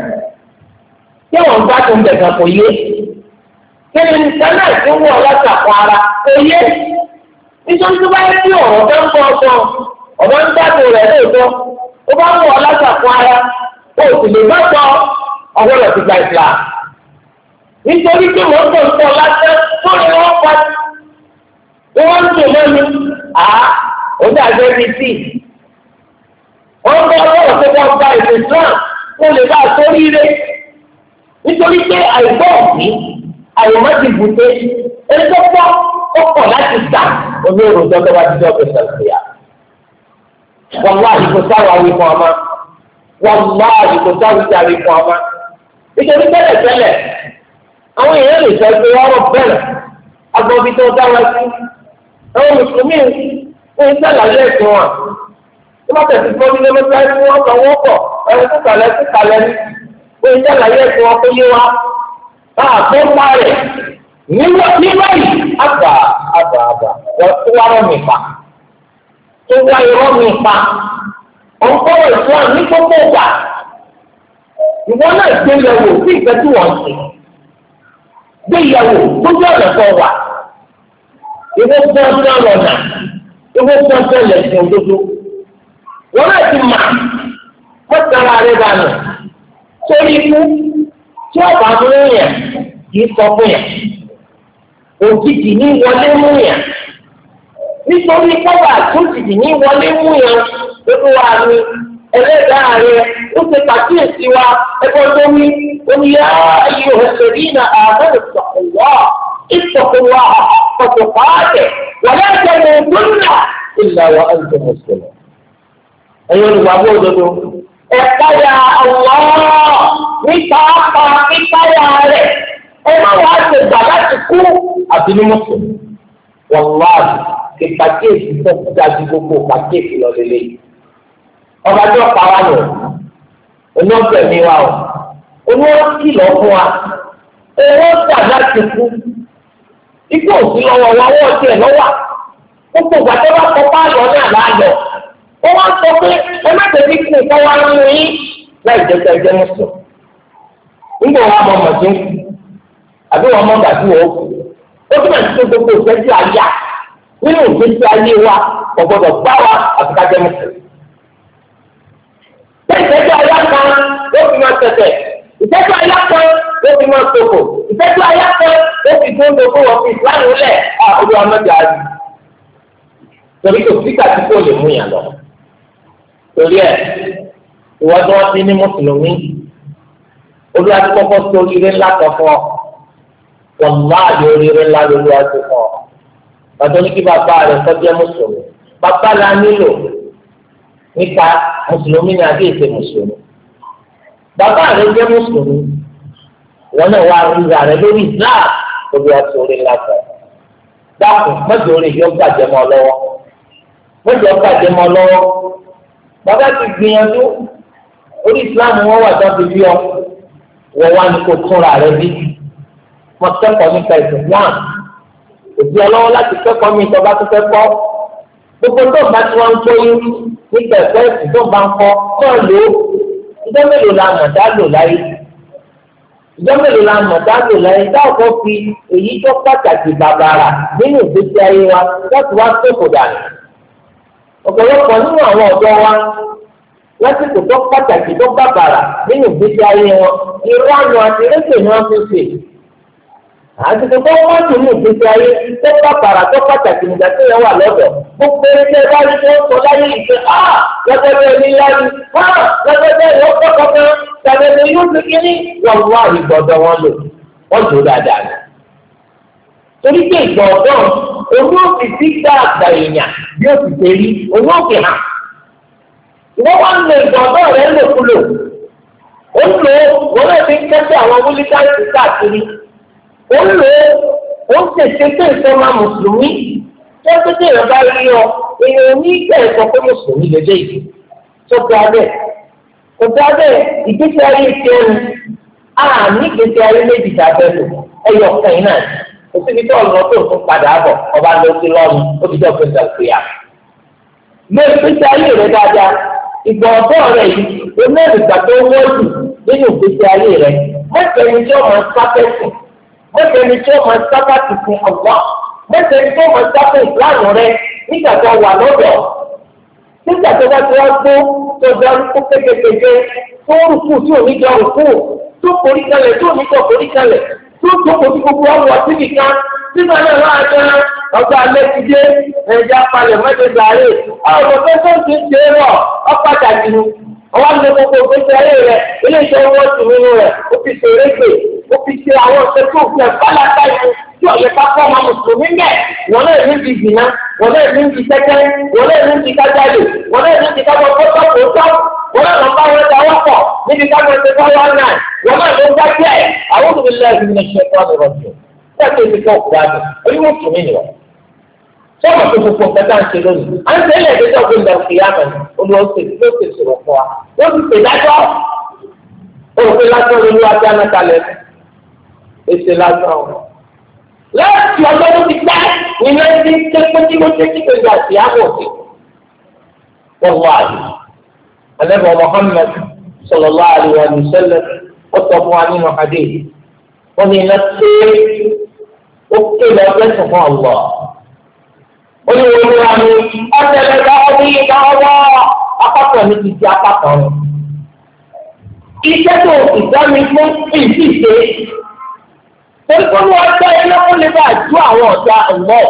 Ṣé wọ́n gbádùn bẹ̀ kan kò yé? Kí ni sẹ́lẹ̀ tó wọ̀ látà fún ara kò yé? Nítorí tó bá yẹ kí ọ̀rọ̀ tó ń bọ̀ ọ̀sán ọ̀dọ́ ń gbádùn rẹ̀ lóòótọ́ ó bá ń wọ̀ látàkùn ara ó sì lè gbọ́dọ̀ ọ̀gbọ́dọ̀ ti gba ìgbà. Nítorí pé wọ́n tó ń tọ́ lásán tó ní wọ́n pa tí wọ́n ń tò lẹ́nu à ó dàgbé bí tí. Wọ́n bọ́ ọlọ́rọ̀ tó wọ́n gba ètò Islam kó lè bá a sórí rẹ̀. Nítorí pé àìgbọ́ ọ̀sìn àyèmọ́ ti bùté ẹni tó pọ̀ ó pọ̀ láti gbà omi òròjọ́ tó bá ti jọ́ pẹ̀sẹ̀ ìyá. Wàláhì kò sáwà wí fún ọmọ. Wàláhì kò sáwà wí fún ọmọ. Nítorí tẹ́lẹ̀tẹ́lẹ̀, àwọn èèyàn lè sọ pé ọ̀rọ̀ bẹ̀rẹ̀ agbọ̀bí tó dára sí. Àwọn mùsùlùmí ń sàlàyé ẹ̀sìn wọn. Tí wọ́n tẹ̀sí fún ọdún lọ́wọ́ sáyé fún wọn kan wọ́n pọ̀ ẹni tó kàlẹ́ tó kàlẹ́ ní. Wọ́n ń sàlàyé ẹ̀sìn wọn tó yé wa. Báà tó ń parẹ̀ nígbà yìí àgbà àgbà àgbà wọ́n tó wá rọ̀ mí pa. Tó wá irọ́ mi pa ọ̀nkọ́rọ̀ Islam ní gbogbo ìgbà ìwọ náà gbé yẹ̀wò sí ìfẹ́ tí wọ́n ṣe gbé yẹ̀wò lójú ọ̀nà tó wà ìwọ gbọ́dọ̀ lọ́nà ìwọ gbọ́dọ̀ lẹ̀sìn òdodo wọ́n náà ti mà mọ́tàlá rẹ̀ dànù sórí ikú tí ọ̀bà mú yẹn kì í sọ fún yẹn òjijì ní wọlé mú yẹn. Nítorí kọ́bà tó ti dì ní wọlé mú yẹn lórí wa ni ẹlẹ́dàá rẹ̀ ó ti pàkíyèsí wa ẹgbẹ́ tó ní oníyá ayé òṣèré iná àmọ́ ìsọ̀kùnwá ìsọ̀kùnwá ọ̀pọ̀ pààtẹ̀ wọlé ẹ̀jẹ̀ ní ìdúnnà ìlà wa ẹ̀jẹ̀ mùsùlùmí. Ẹ̀yin olùwàgbọ́ òdodo ẹ̀káyà ọ̀wọ́ nípa apá níkáyà rẹ̀ ẹ má wàá ṣe gbà láti kú àti ní mùsùlùmí. Wàlláhi kí pàkíyèsí tó dájú gbogbo pàkíyèsí lọ lélẹ̀ yìí. Ọba tó pa wá lọ, oní ọ̀sẹ̀ mi wá o, oní wọ́n kìlọ̀ fún wa, owó gbà láti kú. Ikú òsì lọ́wọ́ wa wọ́n tiẹ̀ lọ́wọ́. Gbogbo ìgbà tó bá kọ bá lọ náà láàyò. ó wá sọ pé ẹ má tẹ̀lé kí nǹkan wá nínú yín láì jẹ́ ká ẹjẹ́ mùsùlùmí. nígbà wọn mọ ọmọ tó ń kú àbí wọn mọ ọgbà tí wọn kú ó túmọ̀ sí pé gbogbo ìfẹ́jú àyà nínú ìgbésí ayé wa kò gbọdọ̀ gbá wa àti ká jẹ́ mùsùlùmí. ìfẹ́jú àyà kan ló fi máa tẹ̀tẹ̀ ìfẹ́jú àyà kan ló fi máa sọ̀kò ìfẹ́jú àyà kan ló fi gbóngbó fún wọn fi ìsìláàmù lẹ̀ àbúrò ọmọdé àdì. torí kò síkà tí kò lè mú yàn lọ. torí ẹ ìwọ́n tí wọ́n ti ní mùsùlùmí olúwa ti kọ́kọ́ sí oríire ńlá kan fún ọ wọ́n máa di oríire ńlá lóluwà ti fún ọ. pàtó ní kí bàbá rẹ̀ kọjá mùsùlùmí bàbá la nílò nípa mùsùlùmí ni àbí ètè mùsùlùmí. bàbá rẹ̀ jẹ́ mùsùlùmí wọn náà wá ríra rẹ̀ lórí Islam olúwa ti oríire ńlá kan. dákun mọ́jọ́ orí yóò gbàjẹ́ mọ́ lọ́wọ́ mọ́jọ́ gbàjẹ́ mọ́ lọ́wọ́. bàbá ti gbìyànjú orí Islam wọn wà tó fi bí ọ wọ́n wá ní kó túnra rẹ bí wọ́n kẹ́kọ̀ọ́ nípa ẹ̀sìn Islam òbí ọlọ́wọ́ láti kẹ́kọ̀ọ́ mi ìjọba tó fẹ́ kọ́ gbogbo tó bá tí wọ́n ń gbóyún nípa ẹ̀kọ́ ẹ̀sìn tó bá ń kọ́ kọ́ lò ó ìjọ mélòó la mọ̀ dá lò láyé ìjọ mélòó la mọ̀ dá lò láyé táwọn fi èyí tó pàtàkì bàbàrà nínú ìgbésí ayé wa láti wá sókò dànù ọ̀pọ̀lọpọ̀ nínú àwọn ọ̀dọ́ wa lásìkò tó pàtàkì tó bàbàrà nínú ìgbésí ayé wọn irú àná àti rédíò ni wọ́n fi ṣe àsìkò tó wọ́n tún ní ìgbésí ayé tó bàbàrà tó pàtàkì nígbà tó yẹn wà lọ́dọ̀ gbogbo ẹgbẹ́ bá rí tó sọ láyé ìṣe á lọ́gbẹ́dẹ́ ní láyé á lọ́gbẹ́dẹ́ yóò kọ́kọ́ kan tàbí yóò fi kíní wọ́n wá ìgbọ̀dọ̀ wọn lò wọ́n jò dáadáa ni. torí pé ìgbọ̀dọ̀ owó fi sí dáàgbà èèyàn bí ó ti ṣe rí owó fi hàn wọ́n wá ń lo ìgbọ̀ngàn rẹ̀ lòkulò ó ń lò wọ́n náà fi ń kẹ́sẹ̀ àwọn wílíkáìtì káàkiri ó ń lò ó ń tètè pé ìsọ́mà mùsùlùmí tó ń tètè rẹ̀ bá rí ọ èèyàn ní ìgbẹ́ ẹ̀sọ́ pé mùsùlùmí lè dé ìlú tó gba bẹ́ẹ̀ kò gba bẹ́ẹ̀ ìgbésí ayé ti ẹnu àní ìgbésí ayé méjì tàbẹ́ lò ẹyọ kẹ́yìn náà kò síbi tó ọ̀nà tó tún padà bọ̀ ọba lọ sí lọ́run ó ti jọ́ pé ń dàgbéyà lé ìgbésí ayé rẹ̀ dáadáa ìgbà ọ̀dọ́ rẹ̀ yìí onígbà tó wọ́n jù nínú ìgbésí ayé rẹ̀ mọ́tẹ́ni tí ó máa sáfẹ́sì mọ́tẹ́ni tí ó máa sáfẹ́sì fún ọ̀gbà mọ́tẹ́ni tí ó máa sáfẹ́ ìlànà rẹ̀ nígbà tó wà lọ́dọ̀ nígbà tó bá ti wá gbó tó dá rúkú kékeré tó rúkú tí ò ní jọ rúkú tó forí kalẹ̀ tó ní jọ forí kalẹ̀ tó tó kò tí gbogbo ọ̀wọ́ síbi kan nígbà náà wọ́n á jẹ́ ọgbà alẹ́ ti dé ẹ̀jẹ̀ apalẹ̀ mọ́tẹ́gbà rẹ̀ àwọn ọ̀dọ́ tó ń ti ṣe é rọ̀ ọ̀pàtàkì ni ọwọ́ ní gbogbo gbèsè ayé rẹ̀ ilé iṣẹ́ owó tù nínú rẹ̀ ó fi ṣe régbè ó fi ṣe àwọn ọ̀sẹ̀ tó fi ẹ̀fọ́ láta ìlú tí ọ̀yẹ́ ká fọ́ ọmọ mùsùlùmí mẹ́ wọn náà ní ti dìnnà wọn náà ní ti tẹ́tẹ́ wọn náà ní ti kájáde wọn náà ní ti kájọ kótó kótó wọn náà lọ bá wọn ta wọ́pọ̀ níbi kájọ ṣe fọ́ wọn náà wọn náà ló gbá díẹ̀ àwọn òbí lẹ́yìn ní ṣe fọ́ ọ̀rọ̀ jù tẹ́tẹ́ ti kọ́ ọ̀kúrádùn orí mùsùlùmí nìyẹn sọ́ọ̀mù tó gbogbo nǹkan tá à ń ṣe lónìí à ń tẹ́lẹ̀ ẹ̀dẹ́jọ́ gbé lọ sí yàmẹ̀ olùwọ́sẹ̀ ló ti sọ̀rọ̀ fún wa ló ti ṣe dájọ́ òfin lásán ló wá dáná kalẹ̀ èsè lásán o. láti ọjọ́ tó ti pẹ́ nínú ẹni tí pé tí mo ṣe kí pé ìgbà sí àbọ̀ sí. wọ́n wá àlè alẹ́bọ̀ Muhammad sallallahu alaihi wa sallam ó sọ fún wa nínú hadith wọ́n ní iná tí ó kéde ọjọ́ sùn fún ọ̀lọ́ olùwòlúwa ni ọ̀sẹ̀lẹ̀ lọ́wọ́ ní ìdáwọ́ apákan mi ti di apákan rẹ̀. Iṣẹ́ tó ìdá mi fún ìdí ìṣe. Olùkọ́ni wa gbọ́ ilé kó lè bá ju àwọn ọ̀dà ọ̀gbọ́.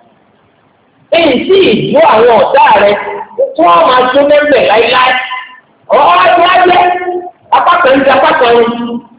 Èyí sì ju àwọn ọ̀dà rẹ̀ tí wọ́n máa jó lẹ́gbẹ̀ẹ́ láíláí. Ọ̀rọ̀ ajé ajé apákan ní apákan rẹ̀.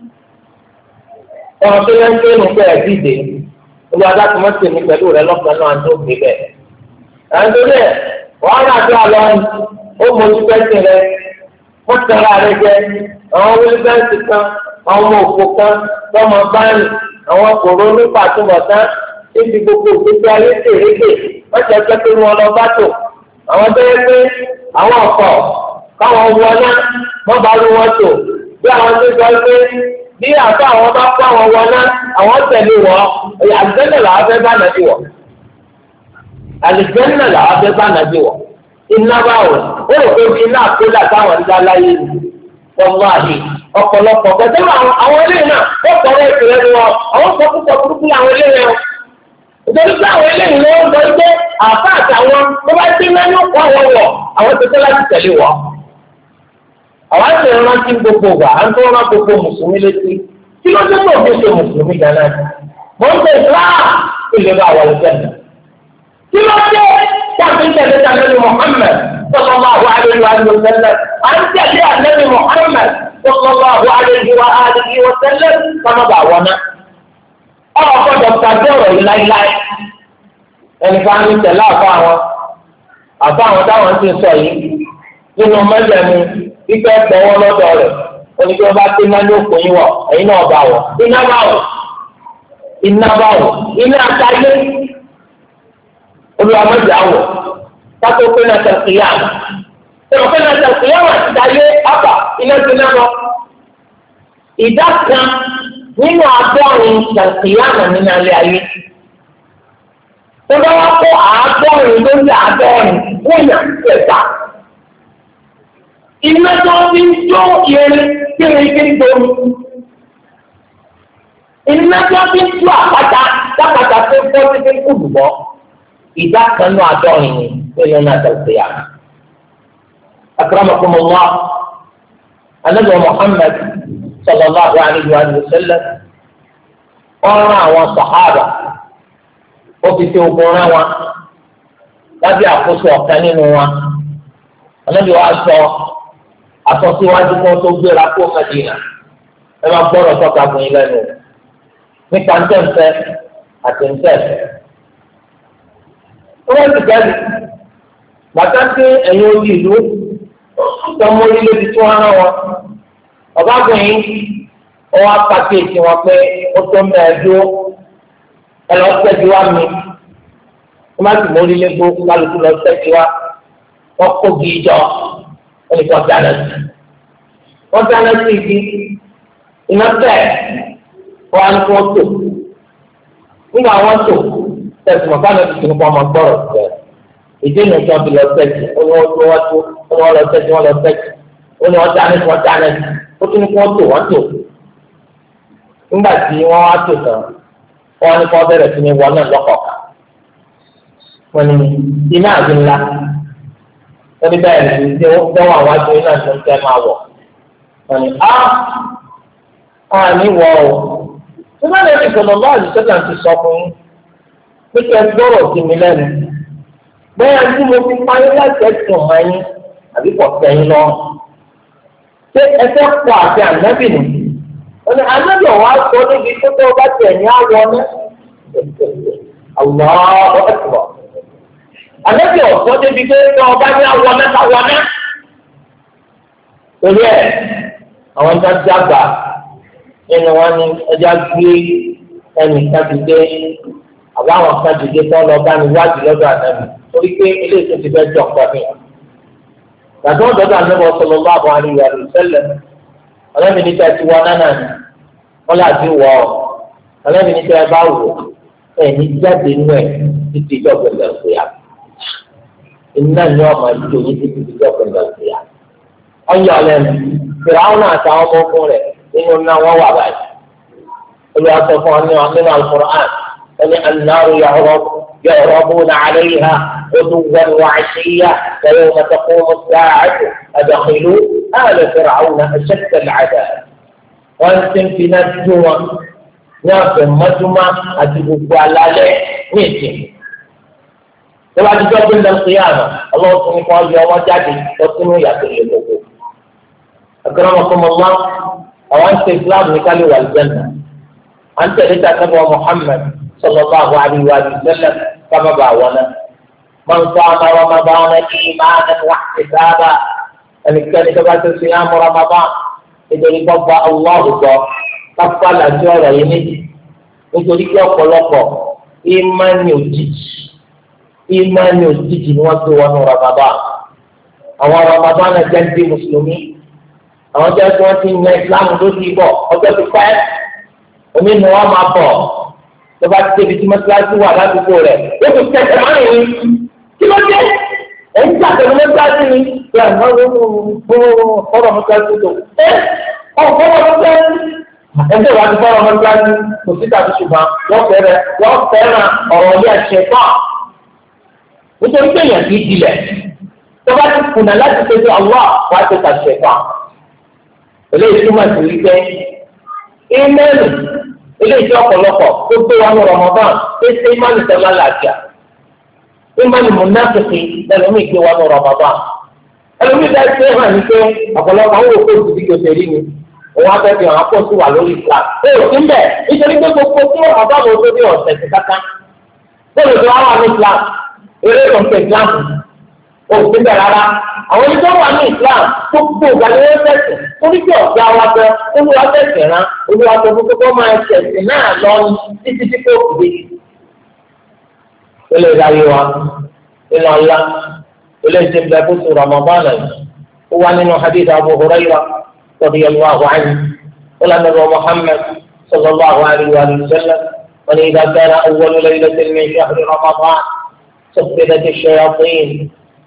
Ọ̀rọ̀ tó yẹ ń gbé nù pé ẹ̀ dìde. Olùwàdà tó mọ̀ sí mi pẹ̀lú rẹ̀ lọ́kàn náà tó gbé bẹ́ẹ̀. Àǹtórí ẹ̀ wọ́n á tó àlọ́ ó mójú pẹ́sì rẹ̀ wọ́n tẹ̀lé rẹ̀ jẹ́ àwọn wíńdẹ́ǹsì kan àwọn ọmọ òfò kan lọ́mọ báyìí àwọn kòró nípa àtúbọ̀tán níbi gbogbo òkúta ayé tèrèké wọ́n ti ẹgbẹ́ pé wọ́n lọ bá tò àwọn tó yẹ pé àwọn ọ̀pọ̀ káwọn wọná wọ́n bá lù wọ́n tò bí àwọn tó sọ pé bí àtọ́ àwọn bá kó àwọn wọná àwọn tẹ̀lé wọ́n àgbẹ̀lẹ̀ làwọn fẹ́ bá nàbí wọ̀. Àlìjẹ́nà làwọn fẹ́ bá nàbí wọ̀. iná báwò ó rò pé iná àkólà táwọn ń dá láyé wọ́n wá yìí ọ̀pọ̀lọpọ̀ pẹ̀lú àwọn eléyìí náà wọ́n kọ̀ọ̀rọ̀ ìpìlẹ̀ ni wọn àwọn sọ púpọ̀ burúkú làwọn eléyìí wọn. ìdọ́jú pé àwọn eléyìí ni wọ́n gbọ́ pé àbá àtàwọn tó bá dé mẹ́nu kọ́ àwọn wọ̀ àwọn tó tẹ́ láti tẹ̀lé wọ́n. àwọn àti ìrántí gbogbo wa à ń tó rán gbogbo mùsùlùmí létí kí ló dé tó fi ṣe mùsùlùmí dáná mọ̀ ń tẹ̀ islam ilé bá wà lóṣẹ̀ náà. kí ló dé káfíń tẹ̀lé tàbí Muhammad sallallahu alaihi wa sallam à ń tẹ̀lé ànábì Muhammad sallallahu alaihi wa alihi wa sallam kama bá wọn náà. ọ̀ gbọ́dọ̀ tàbí ọ̀rọ̀ yìí láíláí ẹnìkan ní tẹ̀lé àfa àwọn àfa àwọn táwọn ti sọ yìí nínú mẹ́jẹ̀mú kíkẹ́ gbọ́wọ́ lọ́dọ̀ rẹ̀ oníkẹ́ ọba tí máa ní òkú yín wọ̀ ẹ̀yin náà bá wọ̀ iná bá wọ̀ iná bá wọ̀ iná àtàyé olùwàmọ̀jà wọ̀ kátó pé náà tẹ̀síyà tẹ̀wọ̀n pé náà tẹ̀síyà wà àtàyé àbà iná ti náà lọ. ìdá kan nínú àádọ́rin tẹ̀síyà náà nínú alẹ́ ayé tó bá wá kó àádọ́rin lórí àádọ́rin wọ́n yà ń tẹ̀sà. iná tó fi ń jó irin tí irin fi ń domi. iná tó fi ń jó àpáta lápáta tó ń bọ́ títí kú dùbọ́. ìdá kan náà àádọ́rin ni nínú náà tẹ̀sí yá. akramakumullah anabi Muhammad sallallahu alayhi wa sallam ọ̀rọ̀ àwọn sàhábà ó fi ṣe ogun rán wa lábẹ́ àkóso ọ̀kan nínú wa. anabi wa sọ àsọsíwájú kan tó gbéra kó Mẹ́dínà ẹ máa gbọ́dọ̀ tọ́ka fún yín lẹ́nu nípa ntẹ́ǹfẹ́ àti ntẹ́ǹfẹ́. wọ́n ti jáde bàtà sí ẹ̀yìn ojú ìlú tọmọ orílẹ̀ èdè tí wọ́n rán wọn. ọ̀gágun yìí wọ́n á pàkíyèsí wọn pé ó tó mẹ́ẹ̀ẹ́dó ẹ lọ sẹ́jú wá mi wọ́n má sì mọ orílẹ̀ gbó kálukú lọ sẹ́jú wá wọ́n kó gi jọ wọ́n ní kí wọ́n dáná sí wọ́n dáná sí igi iná bẹ́ẹ̀ wọ́n á ní kí wọ́n tò nígbà wọ́n tò tẹ̀sí mọ̀ fáwọn ẹbí kìnnìkan ọmọ gbọ́rọ̀ sílẹ̀ ìdí ìnù tí wọ́n fi lọ sẹ́jú ó ní wọ́n tó wọ́n tó ó ní wọ́n lọ sẹ́jú wọ́n lọ sẹ́jú ó ní wọ́n dáná sí wọ́n dáná sí ó tún ní kí wọ́n tò wọ́n tò nígbà tí wọ́n wá tò tán wọ́n ní kí wọ́n bẹ̀rẹ̀ sí ní wọ́n náà lọ́kọ̀ọ̀kan wọ́n ní iná àbí ńlá wọ́n ní bẹ́ẹ̀ ní tí wọ́n wà wájú iná tó ń tẹ́ máa wọ̀ wọ́n ní á á ní wọ́ o nígbà tí ẹni sọ̀rọ̀ lọ́wọ́ àdìsọ́jà ti sọ fún yín pé kí ẹ gbọ́rọ̀ sí mi lẹ́nu bẹ́ẹ̀ tí mo fi parí láti ẹ̀sùn ọ̀hún ẹ̀yìn àbí pọ̀ sẹ́yìn lọ ṣé ẹ fẹ́ pọ̀ àti ànábì nù wọ́n ní ànábì ọ̀wá sọ níbi tó tó bá tẹ̀ ní àwọ̀ náà Allahu Akbar. Àlejò ọ̀sán débi pé ní ọba ní àwọn mẹ́ta wọná. Torí ẹ̀ àwọn tó ń dàgbà nínú wọn ni ẹja gbé ẹnìkan dìde àbáwọn kan dìde tó lọ bá ní wájú lọ́dọ̀ ànábì torí pé eléyìí tó ti fẹ́ jọ pọ̀ mí. Gbàtọ́ ọ̀dọ́dọ̀ ànábì sallallahu alaihi wa sallam ọlọ́mì níta ti wọ náà ni wọ́n láti wọ̀ ọ́ ọlọ́mì níta ẹ bá wò ẹni jáde nínú ẹ̀ títí ìjọba ìgbà ìgbéyà iná ní ọmọ ìjọ yìí títí ìjọba ìgbà ìgbéyà ọyọ lẹ́nu fìràwọn àtàwọn ọmọ ogun rẹ̀ nínú náà wọ́n wà báyìí olùwàsó fún ọmọ nínú Al-Qur'an ẹni anáàrú يعرضون عليها غدوا وعشيا ويوم تقوم الساعة أدخلوا آل فرعون أشد العذاب وأنتم في نجوى ní ọ̀sẹ̀ mọ́júmọ́ àti gbogbo alálẹ́ ní ìsì. Tó bá ti jọ́ pé lọ́sọ̀ yá àná, ọlọ́run tún ní kí wọ́n yọ ọmọ jáde lọ sínú ìyàtọ̀ ilé gbogbo. Akramakumullah, àwọn ń ṣe Islam ní kálí wà lùjẹ́nà. À ń tẹ̀lé tàkàbọ̀ Muhammad sallallahu alaihi wa sallam kama bá wọn náà. Man sama Ramadana imanan wa ihtisaban. Ẹnikẹ́ni tó bá ti sùn yá mú Ramadan, nítorí gbọ́gbọ́ Allah gbọ́. Kápá làjú ọ̀rọ̀ yìí méjì nítorí pé ọ̀pọ̀lọpọ̀ ìmánì òjijì ìmánì òjijì ni wọ́n tó wọnú Ramadan. Àwọn Ramadan náà jẹ́ ti mùsùlùmí. Àwọn jẹ́ tí wọ́n ti yan Islam lójú ibọ̀ ọjọ́ ti pẹ́. Omi ni wọ́n máa bọ̀ tó bá ti débi tí mọ́tíláṣí wà ládùúgbò rẹ̀. Ó ti tẹ̀sẹ̀ márùn-ún kí ló dé? ẹ̀yìn tí àtẹ̀lé mọ́tíláṣí ni ìyá ìmọ̀ ọ̀rọ̀ mọ́tíláṣí tó ẹ̀ ọ̀pọ̀ mọ́tíláṣí ẹgbẹ́ wa ti fọ́rọ̀ mọ́tíláṣí kò sí tàbí ṣùgbọ́n wọ́n fẹ́rẹ̀ wọ́n fẹ́ràn ọ̀rọ̀ ilé ẹ̀ṣẹ̀ tán nítorí pé èèyàn kì í dilẹ̀ tó bá ti kùnà láti ṣe sí ọwọ́ wa ti ta ṣẹ̀ tán eléyìí túmọ̀ sí wípé ímẹ́lì eléyìí tí ọ̀pọ̀lọpọ̀ tó gbé wa ní Ramadan tó ṣe ìmọ̀lì tẹ́lá làjà ìmọ̀lì múnáfìkì lẹ́nu mi gbé wa ní Ramadan ẹlòmíì dá ṣe hàn ní pé ọ̀pọ̀lọpọ̀ àwọn òkú òsì kò tẹ̀lé ni òun á fẹ́ fi hàn ápò sí wà lórí Islam ó sì ń bẹ̀ nítorí pé gbogbo tí ọ̀bá lọ tó dé ọ̀sẹ̀ sí kankan bẹ́ẹ̀ ló wà ní Islam eré ìrọ̀ǹtẹ̀ Islam ó sì ń bẹ̀ rárá àwọn ẹni tó wà ní Islam tó gbó ìgbàlódé tẹ̀sí torí pé ọ̀gá wa fẹ́ olúwa tẹ̀sí rán olúwa tó fún kókó máa tẹ̀sí náà lọ títí tí kò kù dé. ilé ìdáyé wa ilé ọ̀la ilé ìṣẹ̀lẹ̀ bó ti Ramadan yìí ó wà nínú hadith Abu Hurairah radiyallahu anhu qala nabi Muhammad sallallahu alayhi wa sallam wa idha kana awwal laylatin min shahri Ramadan صفدت الشياطين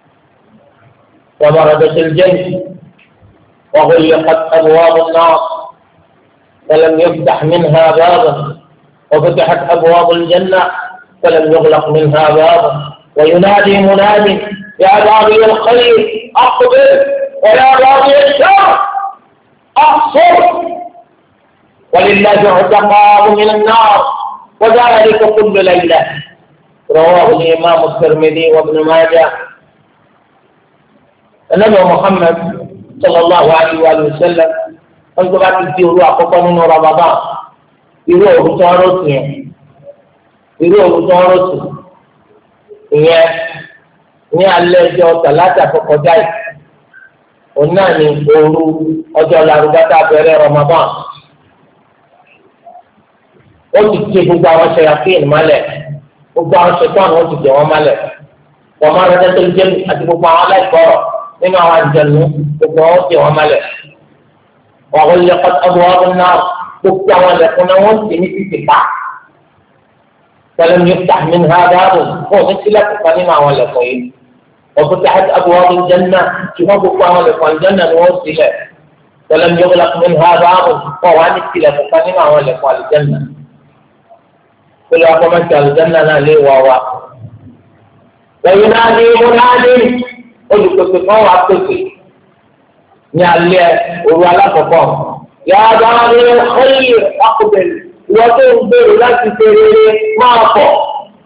ومردت الجن وغلقت أبواب النار فلم يفتح منها بابا وفتحت أبواب الجنة فلم يغلق منها بابا وينادي منادي يا باغي الخير أقبل ويا باغي الشر أقصر ولله عتقاء من النار وذلك كل ليلة رواه الإمام الترمذي وابن ماجه. النبي محمد صلى الله عليه وآله وسلم قال بعد الدين أقوى من رمضان يروح تاروسي يروح تاروسي هي ní alẹ́ ọjọ́ tàlátà kọkọjá yìí òun náà ní òru ọjọ́ làrúbátà bẹ̀rẹ̀ Ramadan ó ti ké gbogbo àwọn ṣẹyàfíìn mọ́lẹ̀ gbogbo àwọn ṣẹtọ́n ó ti jẹ wọ́n mọ́lẹ̀ wọ́n máa rẹ́ tẹ́tẹ́ jẹ́ àti gbogbo àwọn aláìgbọ́rọ̀ nínú àwọn àjẹnú gbogbo wọn ó jẹ wọ́n mọ́lẹ̀ wọ́n kò lè kọ́ ọdún ọdún náà gbogbo àwọn ẹlẹ́kùn náà wọ́n ti ní títì pa فلم يفتح منها باب هو مثل لك نínú àwọn ẹlẹ́kùn yìí وفتحت أبواب الجنة شوفوا بقى لكم الجنة نوصلها فلم يغلق منها باب وهو مثل لك نínú àwọn ẹlẹ́kùn الجنة كل أقوم الجنة لي ووا وينادي منادي قل كتفوا عبدك نعلي ولا فقام يا باغي الخير أقبل وتنظر لك سرير ما فوق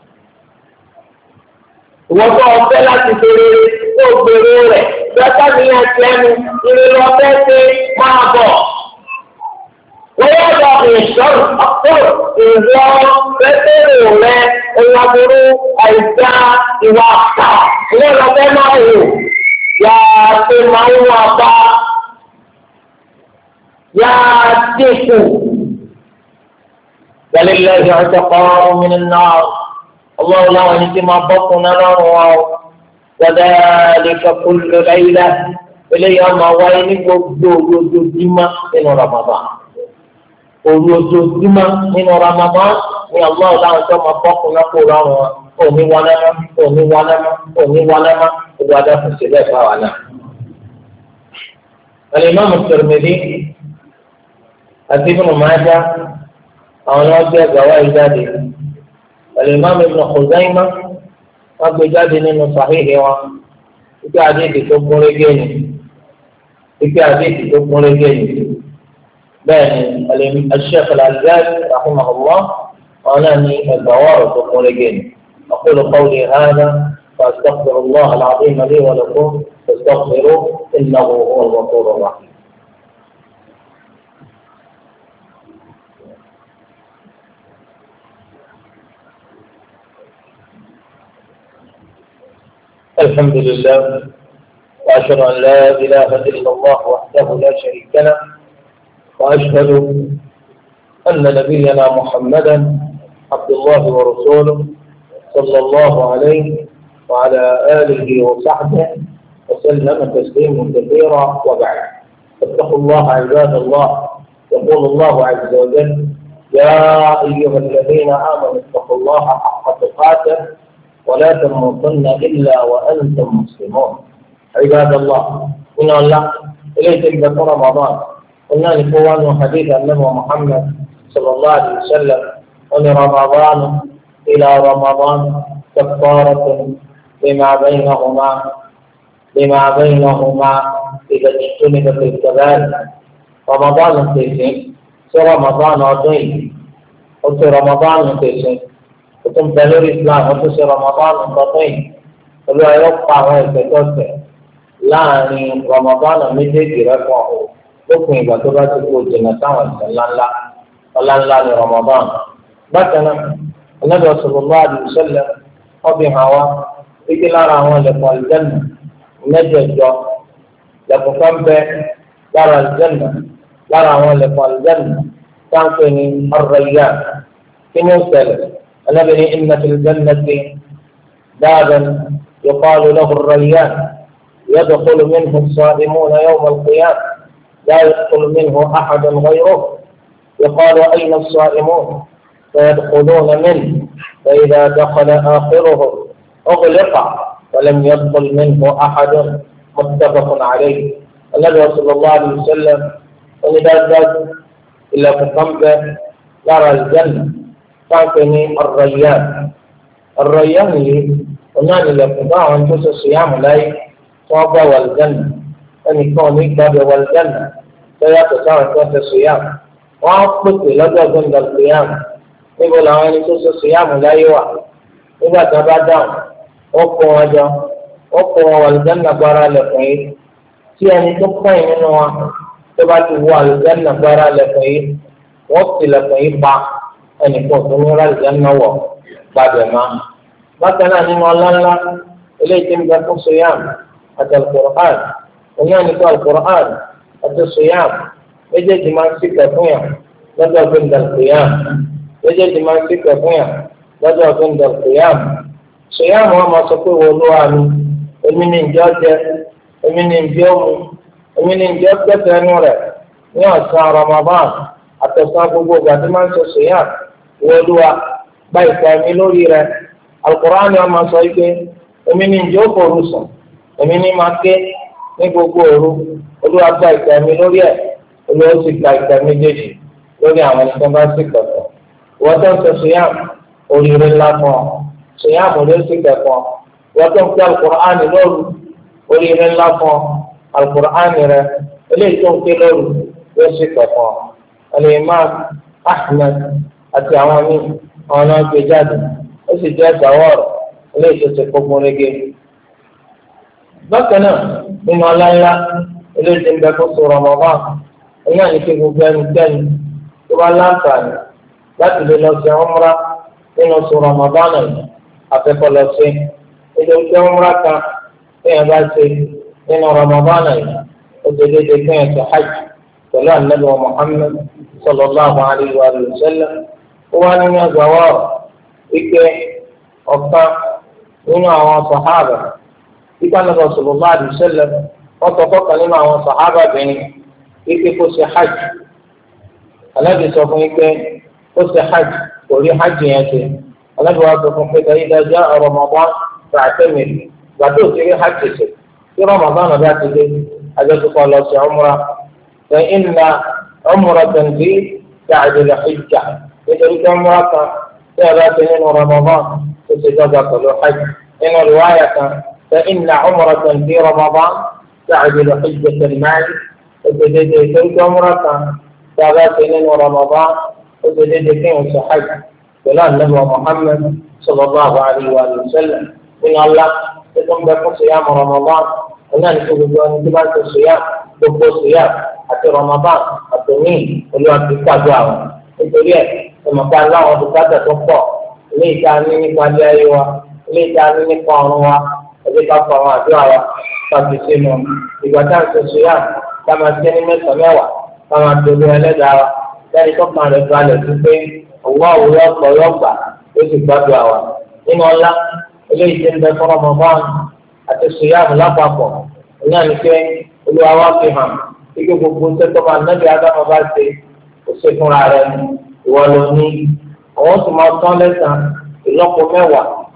وتنظر لك سرير وبرور فتني أسلم إلى الوقت ما فوق ويا باغي الشر أقصر إذا فتنوا له الأمر أيضا إواقع ولا تنعوا يا سمعوا وطا يا تكو ولله عتقاء من النار الله لا ونسي ما بطن نار وذلك كل ليلة إلي أما وين وجود جمع من رمضان وجود جمع من رمضان من الله لا ونسي ما بطن نار omi wọlẹ́mọ́ omi wọlẹ́mọ́ omi wọlẹ́mọ́ gbogbo adá fún sílẹ̀ fáwọn náà. Al-Imam At-Tirmidhi àti Ibn Majah àwọn ni wọ́n gbé ẹgbàá yìí jáde. Al-Imam Ibn Khuzaymah wọ́n gbé jáde nínú Sahihi wọn. Ike àdéhìí tó kún régé ni. Ike àdéhìí tó kún régé ni. Bẹ́ẹ̀ ni Al-Shaykh Al-Albani rahimahullah àwọn náà ní ẹgbàá wọ́ọ̀rọ̀ tó kún régé ni. أقول قولي هذا وأستغفر الله العظيم لي ولكم فاستغفروه إنه هو الغفور الرحيم. الحمد لله وأشهد أن لا إله إلا الله وحده لا شريك له وأشهد أن نبينا محمدا عبد الله ورسوله صلى الله عليه وعلى آله وصحبه وسلم تسليما كثيرا وبعد فاتقوا الله عباد الله يقول الله عز وجل يا أيها الذين آمنوا اتقوا الله حق تقاته ولا تموتن إلا وأنتم مسلمون. عباد الله إن الله إليك بكر رمضان قلنا لقوان حديث النبي محمد صلى الله عليه وسلم أن رمضان إلى رمضان كفارة لما بينهما لما بينهما إذا اجتنبت الكبائر. رمضان تيسين سي رمضان عظيم وسي رمضان تيسين وتم بلور الإسلام وسي رمضان عظيم ولو يبقى ويتكسر láàrin Ramadan méjèèjì rẹ fún ọ lópin ìgbà tó bá ti kó jìnnà sáwọn ìṣẹ̀ ńláńlá ọláńlá ní Ramadan. bákan náà Ànábì sallallahu alaihi wasallam wọ́n fi hàn wá wípé lára àwọn ilẹ̀kùn àlùjánnà mẹ́jẹ̀ẹ̀jọ lẹ̀kùn kan bẹ lára àlùjánnà lára àwọn ilẹ̀kùn àlùjánnà táǹpẹ̀ ní ar-Rayyan. kí ni ó ṣẹlẹ̀? Ànábì ní inna fil jannati baban yuqalu lahu ar-Rayyan يدخل منه الصائمون يوم القيامة لا يدخل منه أحد غيره. يقال أين الصائمون؟ فيدخلون منه فإذا دخل آخره أغلق ولم يدخل منه أحد. متفق عليه. النبي صلى الله عليه وسلم وإذا زاد إلى قمة يرى الجنة فاتني الريان. الريان لي ونال لقضاء أنفس الصيام لاي وأبى والجنة أن يكون يقبل والجنة فيتصار كوت الصيام وأقبط لدى جنة القيامة يقول أن يسوس الصيام لا يوى إذا تبادل أقوى وجه أقوى والجنة برا لقيت تياني تقوى منها تبادل والجنة برا لقيت وقت لقيت بعض أن يكون تنور الجنة وبعد ما ما كان من الله إليه تنبقى الصيام حتى القرآن ويعني القرآن حتى الصيام يجد ما سكة فيها لدى عند القيام يجد ما سكة فيها لدى عند القيام. صيام وما سكوا والوان ومن إنجاز ومن إنجوم ومن إنجاز كثيرا يا رمضان حتى صابوا بعد ما الصيام والوان بيت ملوري القرآن وما سكوا ومن إنجوم ورسم èmi ní máa ké ní gbogbo òru Olúwa gba ìgbà mi lórí ẹ̀ Olúwa sì gba ìgbà méjèèjì lórí àwọn ẹni tó bá sì kẹ̀kọ́. Ìwọ́n tó ń sọ sùyàm oríire ńlá fún ọ sùyàm ló sì kẹ̀kọ́. Ìwọ́n tó ń pẹ́ Al-Qur'ani lóru oríire ńlá fún ọ Al-Qur'ani rẹ eléyìí tó ń ké lóru ló sì kẹ̀kọ́. Al-Imam Ahmad àti àwọn míì àwọn náà gbé jáde ó sì jẹ́ ìgbàwọ́rọ̀ eléyìí tó ti kó gbórígé. bákan náà nínú ọláńlá eléyìí ń bẹ fún sọ Ramadan ẹ̀yìn àníkè gbogbo ẹnikẹ́ni tó bá láǹfààní láti lè lọ sí umrah nínú sọ Ramadan yìí afẹ́kọ̀ lọ sí ilé iṣẹ́ umrah kan téèyàn bá ṣe nínú Ramadan yìí ó ṣe déédéé kéèyàn ṣe hajj pẹ̀lú Ànábì wa Muhammad sallallahu alayhi wa sallam. ó wá nínú ẹgbàá ike ọ̀kan nínú àwọn sàhábà ìgbà Ànábì sallallahu alaihi wasallam wọ́n sọ fọ́kàn nínú àwọn sàhábà bìnrin ike kó ṣe hajj. Ànábì sọ fún ike kó ṣe hajj kò rí hajj yẹn ṣe. Ànábì wa sọ fún pé idha ja'a Ramadan fa'tamir gbàtó ti rí hajj ṣe tí Ramadan bá ti dé àjọṣepọ̀ lọ sí umrah fa inna umratan fi ta'dilu hajja nítorí pé umrah kan tí a bá ti nínú Ramadan tó ṣe dọ́gba pẹ̀lú hajj. nínú riwaya kan فإن عمرة في رمضان تعدل حجة المال وتجد تلك عمرة ثابت من رمضان وتجد فيه حج ولا النبي محمد صلى الله عليه وآله وسلم من الله تكون بكم صيام رمضان هنا نشوف أن تبعت الصيام دب الصيام حتى رمضان التمين واللي أتبقى جاوة الدليل لما قال الله وتكاد تبقى ليه تعميني قال يا أيوة ليه تعميني قانوا ẹbí ká fọ àwọn àdúrà wa káfí sínú ìgbà tá à ń ṣoṣo yá ká máa ṣe ní mẹ́sàn-án mẹ́wàá ká máa tóbi ẹlẹ́dàá wa lẹ́yìn tó kàn rẹ̀ balẹ̀ sí pé òwú àwòrán ọ̀pọ̀ yóò gbà ó sì gbàdúrà wa. nínú ọlá eléyìí ti ń bẹ fún Ramadan àti sùyàmù lápapọ̀ ìyá ni pé Olúwa wa fi hàn kíkẹ́ gbogbo sẹ́tọ́ máa nábì ádámọ̀ bá ṣe kó ṣe fúnra rẹ̀ ìwọ ló ní àwọn tó máa tán lẹ́sàn ìlọ́po mẹ́wàá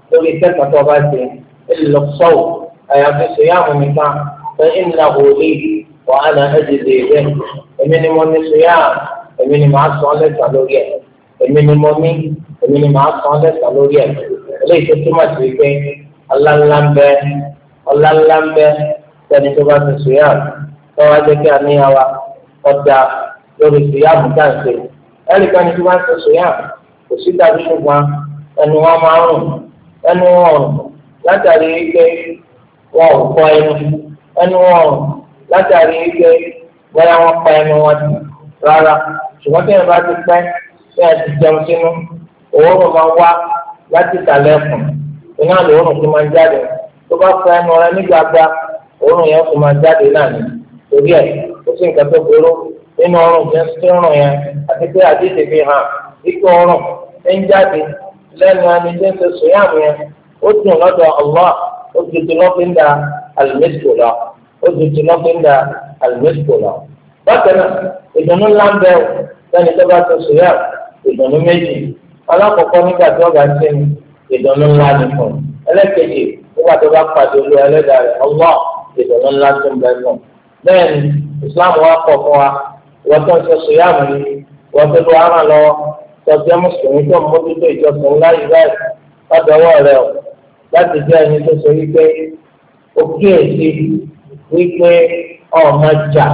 lórí kẹ́kọ̀ọ́ tó bá ṣe ìlọ sọ́wọ́ àyàfi sùyàmù nìkan fẹ́ ìnà òòlì wà á nà ẹ̀jẹ̀ lè èmi ni mo ní sùyàmù èmi ni màá sọ lẹ́sà lórí ẹ̀ èmi ni mo ní èmi ni màá sọ lẹ́sà lórí ẹ̀ eléyìí tó túmọ̀ sí pé ọláńlá ń bẹ ọláńlá ń bẹ sẹ́ni tó bá ti sùyàmù tó wá jẹ́ kí àníyàn wa ọjà lórí sùyàmù dáǹsì ẹ̀rí kan ní tí wọ́n ti sùyàmù kò sí tàbí ṣùgbọ́n ẹnu wọn máa ń rùn ẹnu wọn rùn látàrí ike wọn ò fọ ẹnu ẹnu wọn rùn látàrí ike bóyá wọn pa ẹnu wọn sí rárá ṣùgbọ́n tí wọn bá ti pẹ́ tí wọn ti jẹun sínú òórùn máa wá láti ìsàlẹ̀ ẹ̀kùn iná lòórùn tó máa jáde tó bá fọ ẹnu rẹ nígbàgbà òórùn yẹn tó máa jáde náà ni torí ẹ̀ kò sí nǹkan tó burú nínú ọrùn jẹ́ sí ọrùn yẹn àti pé àdéhùn fi hàn ikú ọrùn ń jáde lẹ́nu ẹni tí ń ṣe sùyàmù yẹn ó dùn lọ́dọ̀ Allah ó dùdú lọ́fíńdà àlùmísìkò lọ ó dùdú lọ́fíńdà àlùmísìkò lọ. bákan náà ìdùnnú ńlá ń bẹ ọ lẹ́ni tó bá ṣe sùyàmù ìdùnnú méjì alákọ̀ọ́kọ́ nígbà tí wọ́n bá ṣe ní ìdùnnú ńlá ní fún ẹlẹ́kẹ̀jì nígbà tó bá pàdé olú ẹlẹ́dàá rẹ̀ Allah ìdùnnú ńlá tó ń bẹ fún bẹ́ẹ̀ni Islam wa kọ̀ fún wa wọ́n tó ń ṣe sùyàmù ni wọ́n tó lọ́ ara lọ́wọ́ tọ́jú mùsùlùmí tó ń mójútó ìjọsìn ńlá yìí báyìí lọ́dọ̀ọ́wọ́ rẹ̀ o láti jẹ́ ẹni tó sọ wípé ó kíyèsí wípé ọmọ jà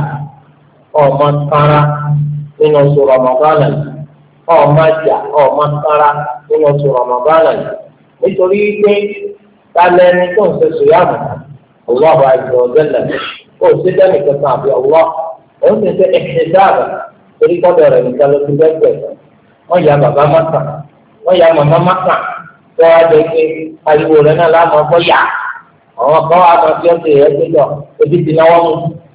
ọmọ kára nínú oṣù Ramadan ọmọ jà ọmọ kára nínú oṣù Ramadan nítorí wípé tálẹ́ ẹni tó ń ṣe sùyàmù Allahu azza wa jalla kó o sí dẹ́nì kankan àbí Allah òun ti ṣe ẹ̀ṣẹ̀ dáàbà torí kọ́dọ̀ rẹ̀ nìkan ló ti bẹ́ẹ̀ bẹ́ẹ̀ wọ́n ya bàbá mọ́tà wọ́n ya màmá mọ́tà tó wá jẹ́ pé ariwo rẹ̀ náà láàmú ọgbọ́ yá àwọn kan wà máa fi ọ̀sẹ̀ yẹn gbé jọ ebi ti náwó mu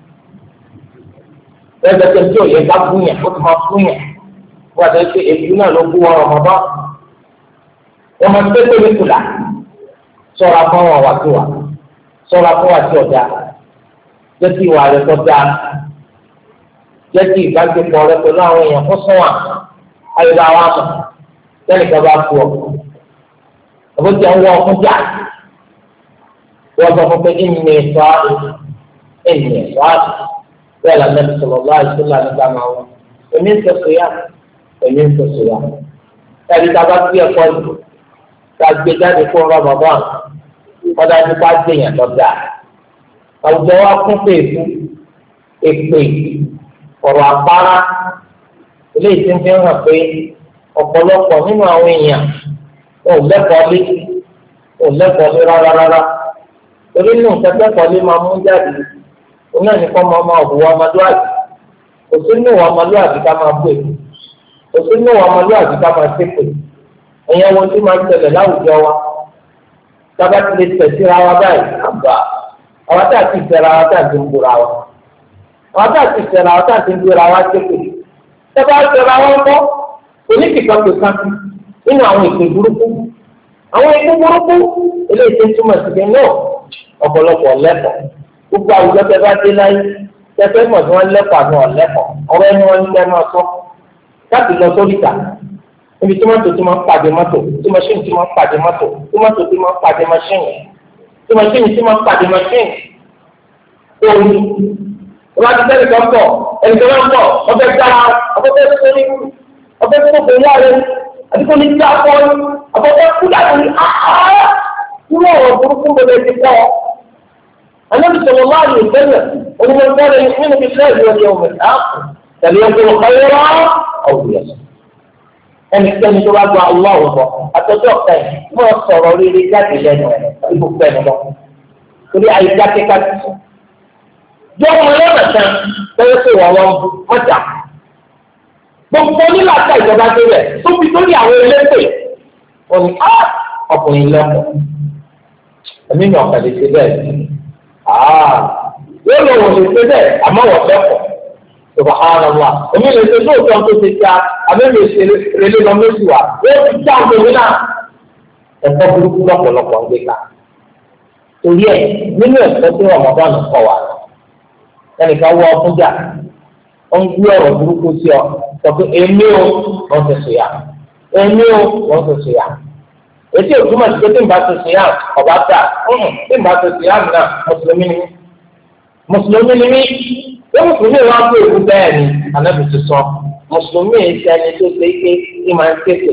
lẹ́sẹ̀ tó tí ò yẹ ká fún yẹn ó ti máa fún yẹn wọ́n àti ẹ̀ṣẹ̀ èyí náà ló kú wọn ọmọdé wọ́n máa tẹ́ tó ní kùlà sọ́ra fún wọn wà tó wà sọ́ra fún wa tí ọ̀dà jẹ́ kí ìwà rẹ̀ tó dáa jẹ́ kí ìbágbépọ̀ rẹ̀ pẹ̀lú àwọn èèyàn kó sún wa ayọ̀dá wa mọ̀ sẹ́ni kan bá fún ọ. Àbó tí a ń wọ ọkùn jà wọ́n sọ fún pé ìmì ẹ̀sọ́ àdó ìmì ẹ̀sọ́ àdó bẹ́ẹ̀ la mẹ́rin sọ̀rọ̀ bá àìsílẹ̀ nígbà máa wọ̀. Èmi ń sọ̀sọ̀ yá èmi ń sọ̀sọ̀ yá. Ẹ̀rí ta bá fi ẹ̀kọ́ yìí ta gbé jáde fún ọ̀rọ̀ bàbá ọ̀dà tó bá gbèyàn lọ́dà. Àwùjọ wa kún pé èkú èpè ọ̀rọ̀ àpárá eléyìí tí ń fi hàn pé ọ̀pọ̀lọpọ̀ nínú àwọn èèyàn ò lẹ́kọ̀ọ́ lé ò lẹ́kọ̀ọ́ lé rárá rárá torí nínú kẹ́kọ̀ọ́ lé máa mú jáde òun náà nìkan máa máa hùwà ọmọlúwàbí kò sí nínú ọmọlúwàbí ká máa pè kò sí nínú ọmọlúwàbí ká máa ṣépè ẹ̀yẹ wọn tí máa ń tẹ̀lé láwùjọ wa tábà ti lè tẹ̀ síra wa báyìí àgbà àwọn tá a ti tẹ̀ra wa tá a ti ń búra wa àwọn tá a ti tẹ̀ra wa tá a ti ń búra wa ṣépè tẹ́bá tẹ́ra wọn kọ́ oníkìkan pè kan nínú àwọn ètò burúkú àwọn ètò burúkú eléyìí tó túmọ̀ sí pé náà ọ̀pọ̀lọpọ̀ lẹ́kọ̀ọ́ gbogbo àwùjọ tẹ́bá dé láyé tẹ́fẹ́ mọ̀ tí wọ́n lẹ́kọ̀ọ́ àti wọn lẹ́kọ̀ọ́ ọ̀rọ̀ ẹni wọn ń tẹ́ máa sọ láti lọ sórí ìta níbi tí mọ́tò tí wọ́n pàdé mọ́tò tí mọ́ṣíìnì tí wọ́n pàdé mọ́tò tí mọ́tò tí wọ́n pàdé mọ́ṣíìnì tí mọ́ṣíìnì tí wọ́n pàdé mọ́ṣíìnì wọ́n ti tẹ́lẹ̀ kan pọ̀ ẹni tó ń pọ̀ ọbẹ̀ dá ọbẹ̀ tẹ́ sórí ọbẹ̀ tó kò wá rẹ̀ àti kò ní já pọ̀ ọbẹ̀ tẹ́ kú dàbí àá kúrò ọ̀rọ̀ burúkú bẹ̀rẹ̀ ti pọ̀. Ànábì sallallahu alaihi wasallam onímọ̀ ìfọ̀rọ̀ nínú ìfẹ́ ìlú ọjọ́ òmìn ààfù tẹ̀lé ọjọ́ ọ̀kọ́yọ́rọ́ ọ̀gbìn. Ẹnikẹ́ni tó bá gba ọlọ́run bọ̀ àtọ́jọ́ ọ̀kẹ́ mọ̀ sọ̀rọ̀ rere jáde lẹ́nu ẹ̀ àti gbogbo ẹ̀ lọ. Torí àyíká kíkà ti sùn. Jọ́ ọmọ lọ́nà kan lọ́wọ́ sí ìwà wọn ọjà. Gbogbo onílàtà ìjọba tó rẹ̀ tó fi lórí àwọn elétò wọn ni á ọkùnrin lọ́pọ̀. Ẹ̀mí mi ọ̀kadì ṣe bẹ́ẹ̀ ni. Yóò lọ wọ̀ lè ṣe bẹ́ẹ̀ àmọ́ wọ̀ lẹ́pọ̀. Subhanallah. Èmi lè ṣe lóòótọ́ tó ti ta àbẹ́mi ṣe relé lọ lóṣù wa. Yóò ti já òkèwé náà. Ẹ̀kọ́ burúkú lọ́pọ̀lọpọ̀ ń gbé ká. Torí ẹ̀ nínú ẹ̀kọ́ tí Ramadan kọ̀ wá ẹnìkan wọ ọkùn jà ó ń gbé ọ̀rọ̀ burúkú sí ọ sọ pé èmi ò wọ́n ti sùn yà èmi ò wọ́n ti sùn yà ètí òtúmọ̀ sí pé tí n bá tó síyàm ọ̀bá gbà tí n bá tó síyàm náà mùsùlùmí ni mí mùsùlùmí ni mí ṣé mùsùlùmí wá pé èkú bẹ́ẹ̀ ni ànábì ti sọ mùsùlùmí yìí ṣe ẹni tó ṣe ike tí máa ń kéde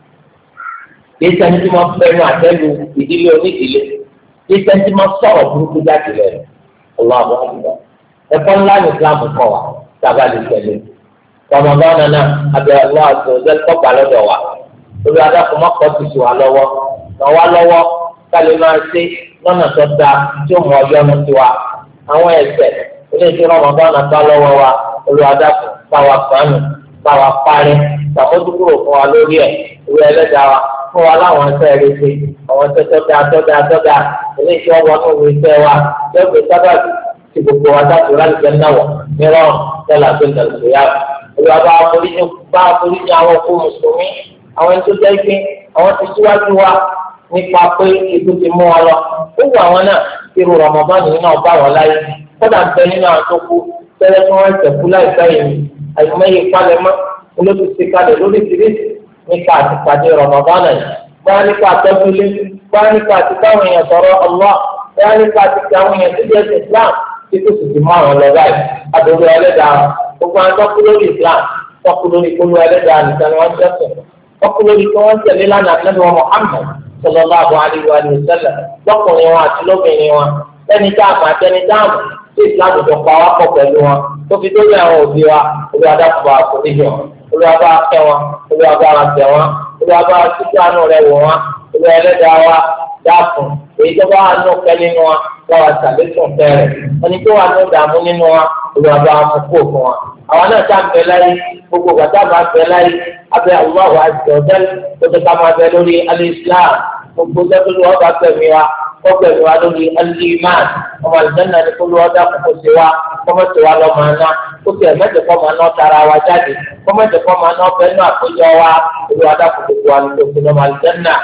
yìí ṣe ẹni tí máa fẹ́nu àtẹ́lu ìdílé onídìílé yìí ṣe ẹni tí máa sọ̀rọ̀ burúkú jáde lẹ́nu ọlọ́àbọ̀ àbúrò ẹ̀kọ́ ńlá ní Islam kọ́ wa sábà lè tẹ̀lé Ramadan náà abẹ́ ọlọ́ àti ọjọ́ tọ́gbà lọ́dọ̀ wa lórí adákùn mọ́kọ́ ti sùn wá lọ́wọ́ ràn wá lọ́wọ́ kálí máa ṣe lọ́nà tó dáa tí ó mọ ọjọ́ ní tiwa àwọn ẹ̀ṣẹ̀ ilé tí Ramadan náà bá lọ́wọ́ wa olú adákùn báwa kánú báwa parí ṣàmójúkúrò fún wa lórí ẹ̀ ìwé ẹlẹ́dàá wa fún wa láwọn ẹsẹ̀ rẹ̀ ṣe àwọn ẹsẹ̀ tó dáa tó dáa tó dáa ilé tí wọ́n wọnú ìwé iṣẹ́ wa tó gbé sábàbí tí gbogbo wa dáàbò láti jẹ́ náwó mìíràn tẹ́lá tó ń tẹ̀lé ìyá olùwà bá foríjì bá foríjì àwọn òkú mùsùlùmí àwọn ẹni tó jẹ́ pé àwọn ti síwájú wa nípa pé ikú ti mú wọn lọ ó wù àwọn náà irú Ramadan nínú náà bá wọn láyé kódà ń bẹ nínú àwọn tó kú tẹ́lẹ̀ tí wọ́n ṣẹ̀ kú láìpẹ́ yìí àyùmọ̀yé palẹ̀mọ́ olóòtú ti kalẹ̀ lórí ìrísí nípa àtìpàdé Ramadan náà báyà nípa àtọ́júlé báyà nípa àtìkáwọn èèyàn sọ̀rọ̀ Allah báyà nípa àtìkáwọn èèyàn tó jẹ́ Islam tí kò sì ti mú àwọn lọ báyìí àdúgbò ẹlẹ́dàá gbogbo àwọn tó kú lórí Islam tó kú lórí kólú ẹlẹ́dàá nìkan ni wọ́n jẹ́ sùn tó kú lórí kí wọ́n tẹ̀lé lánàá Ànábì wa Muhammad sallallahu alaihi wa sallam lọ́kùnrin wọn àti lóbìnrin wọn lẹ́ni dáàmú àtẹni dáàmú tí Islam tó pa wá pọ̀ pẹ̀lú wọn tó fi dórí àwọn òbí wa olùwàdàpọ̀ àforíjì wọn olùwàbá akẹ́ wọn olùwàbá àtẹ wọn olùwàbá títí àánú rẹ̀ wò wọn olùwà ẹlẹ́dàá wa dáàfún èyí tó bá wà ní òkè nínú wa lọ́wọ́ àtàlẹ́sùn fẹ́rẹ̀ ẹni tó wà ní ìdààmú nínú wa olùwàbá àmúkò fún wa àwọn náà tá à ń bẹ láyé gbogbo gbàtà bá ń bẹ láyé abẹ Allahu azza wa jalla tó ti ká máa bẹ lórí al-Islam gbogbo sẹ́kúlù wọn bá gbẹ̀mí wa wọ́n gbẹ̀mí wa lórí al-Iman ọmọ àlùjánnà ní kúlù wọn dákun kó ṣe wa kọ́mọ̀tì wa lọ́ máa ná kó ṣe ẹ̀mẹ́tẹ̀ kọ́ máa ná tara wa jáde kọ́mọ̀tì kọ́ máa ná bẹ́ẹ̀ náà àkójọ wa olú wa dákun kó ṣe wa lórí òfin ọmọ àlùjánnà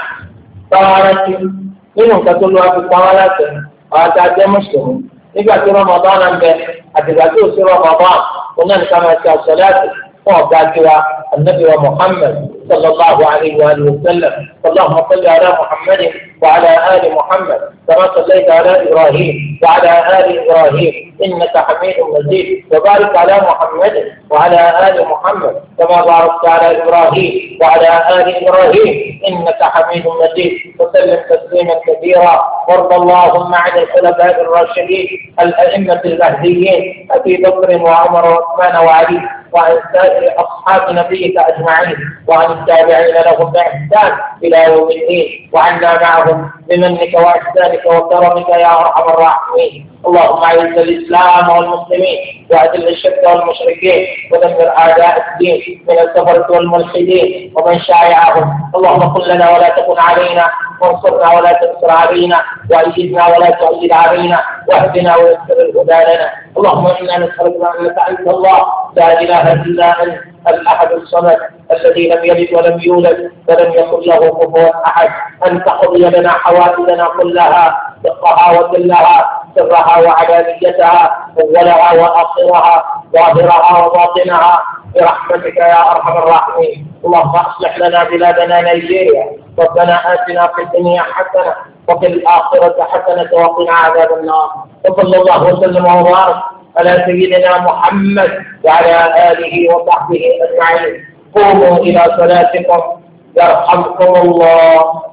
báwa rántí nínú nǹkan tó lọ́wọ́ fi pa wá láti àwọn àti ajẹ́ mùsùlùmí nígbà tí Ramadan náà ń bẹ àtìgbà tí ò sí Ramadan òun náà ní ká máa ṣe àṣọláàtì fún ọ̀gá tiwa النبي محمد صلى الله عليه وآله وسلم اللهم صل على محمد وعلى آل محمد كما صليت على إبراهيم وعلى آل إبراهيم إنك حميد مجيد وبارك على محمد وعلى آل محمد كما باركت على إبراهيم وعلى آل إبراهيم إنك حميد مجيد وسلم تسليما كثيرا وارض اللهم عن الخلفاء الراشدين الأئمة المهديين أبي بكر وعمر وعثمان وعلي وعن سائر أصحاب نبيك أجمعين وعن التابعين لهم بإحسان إلى يوم الدين وعنا معهم بمنك وإحسانك وكرمك يا أرحم الراحمين اللهم أعز الإسلام والمسلمين وأذل الشرك والمشركين ودمر أعداء الدين من الكفرة والملحدين ومن شايعهم اللهم كن لنا ولا تكن علينا وانصرنا ولا تنصر علينا وأيدنا ولا تؤيد علينا واهدنا ويسر الهدى لنا اللهم إنا نسألك أنك أنت الله لا إله إلا أنت الأحد الصمد الذي لم يلد ولم يولد ولم يكن له كفوا أحد أن تقضي لنا حوائجنا كلها دقها وكلها سرها وعلانيتها أولها وآخرها ظاهرها وباطنها برحمتك يا أرحم الراحمين اللهم أصلح لنا بلادنا نيجيريا ربنا آتنا في الدنيا حسنة وفي الآخرة حسنة وقنا عذاب النار وصلى الله وسلم وبارك على سيدنا محمد وعلى آله وصحبه أجمعين قوموا إلى صلاتكم يرحمكم الله.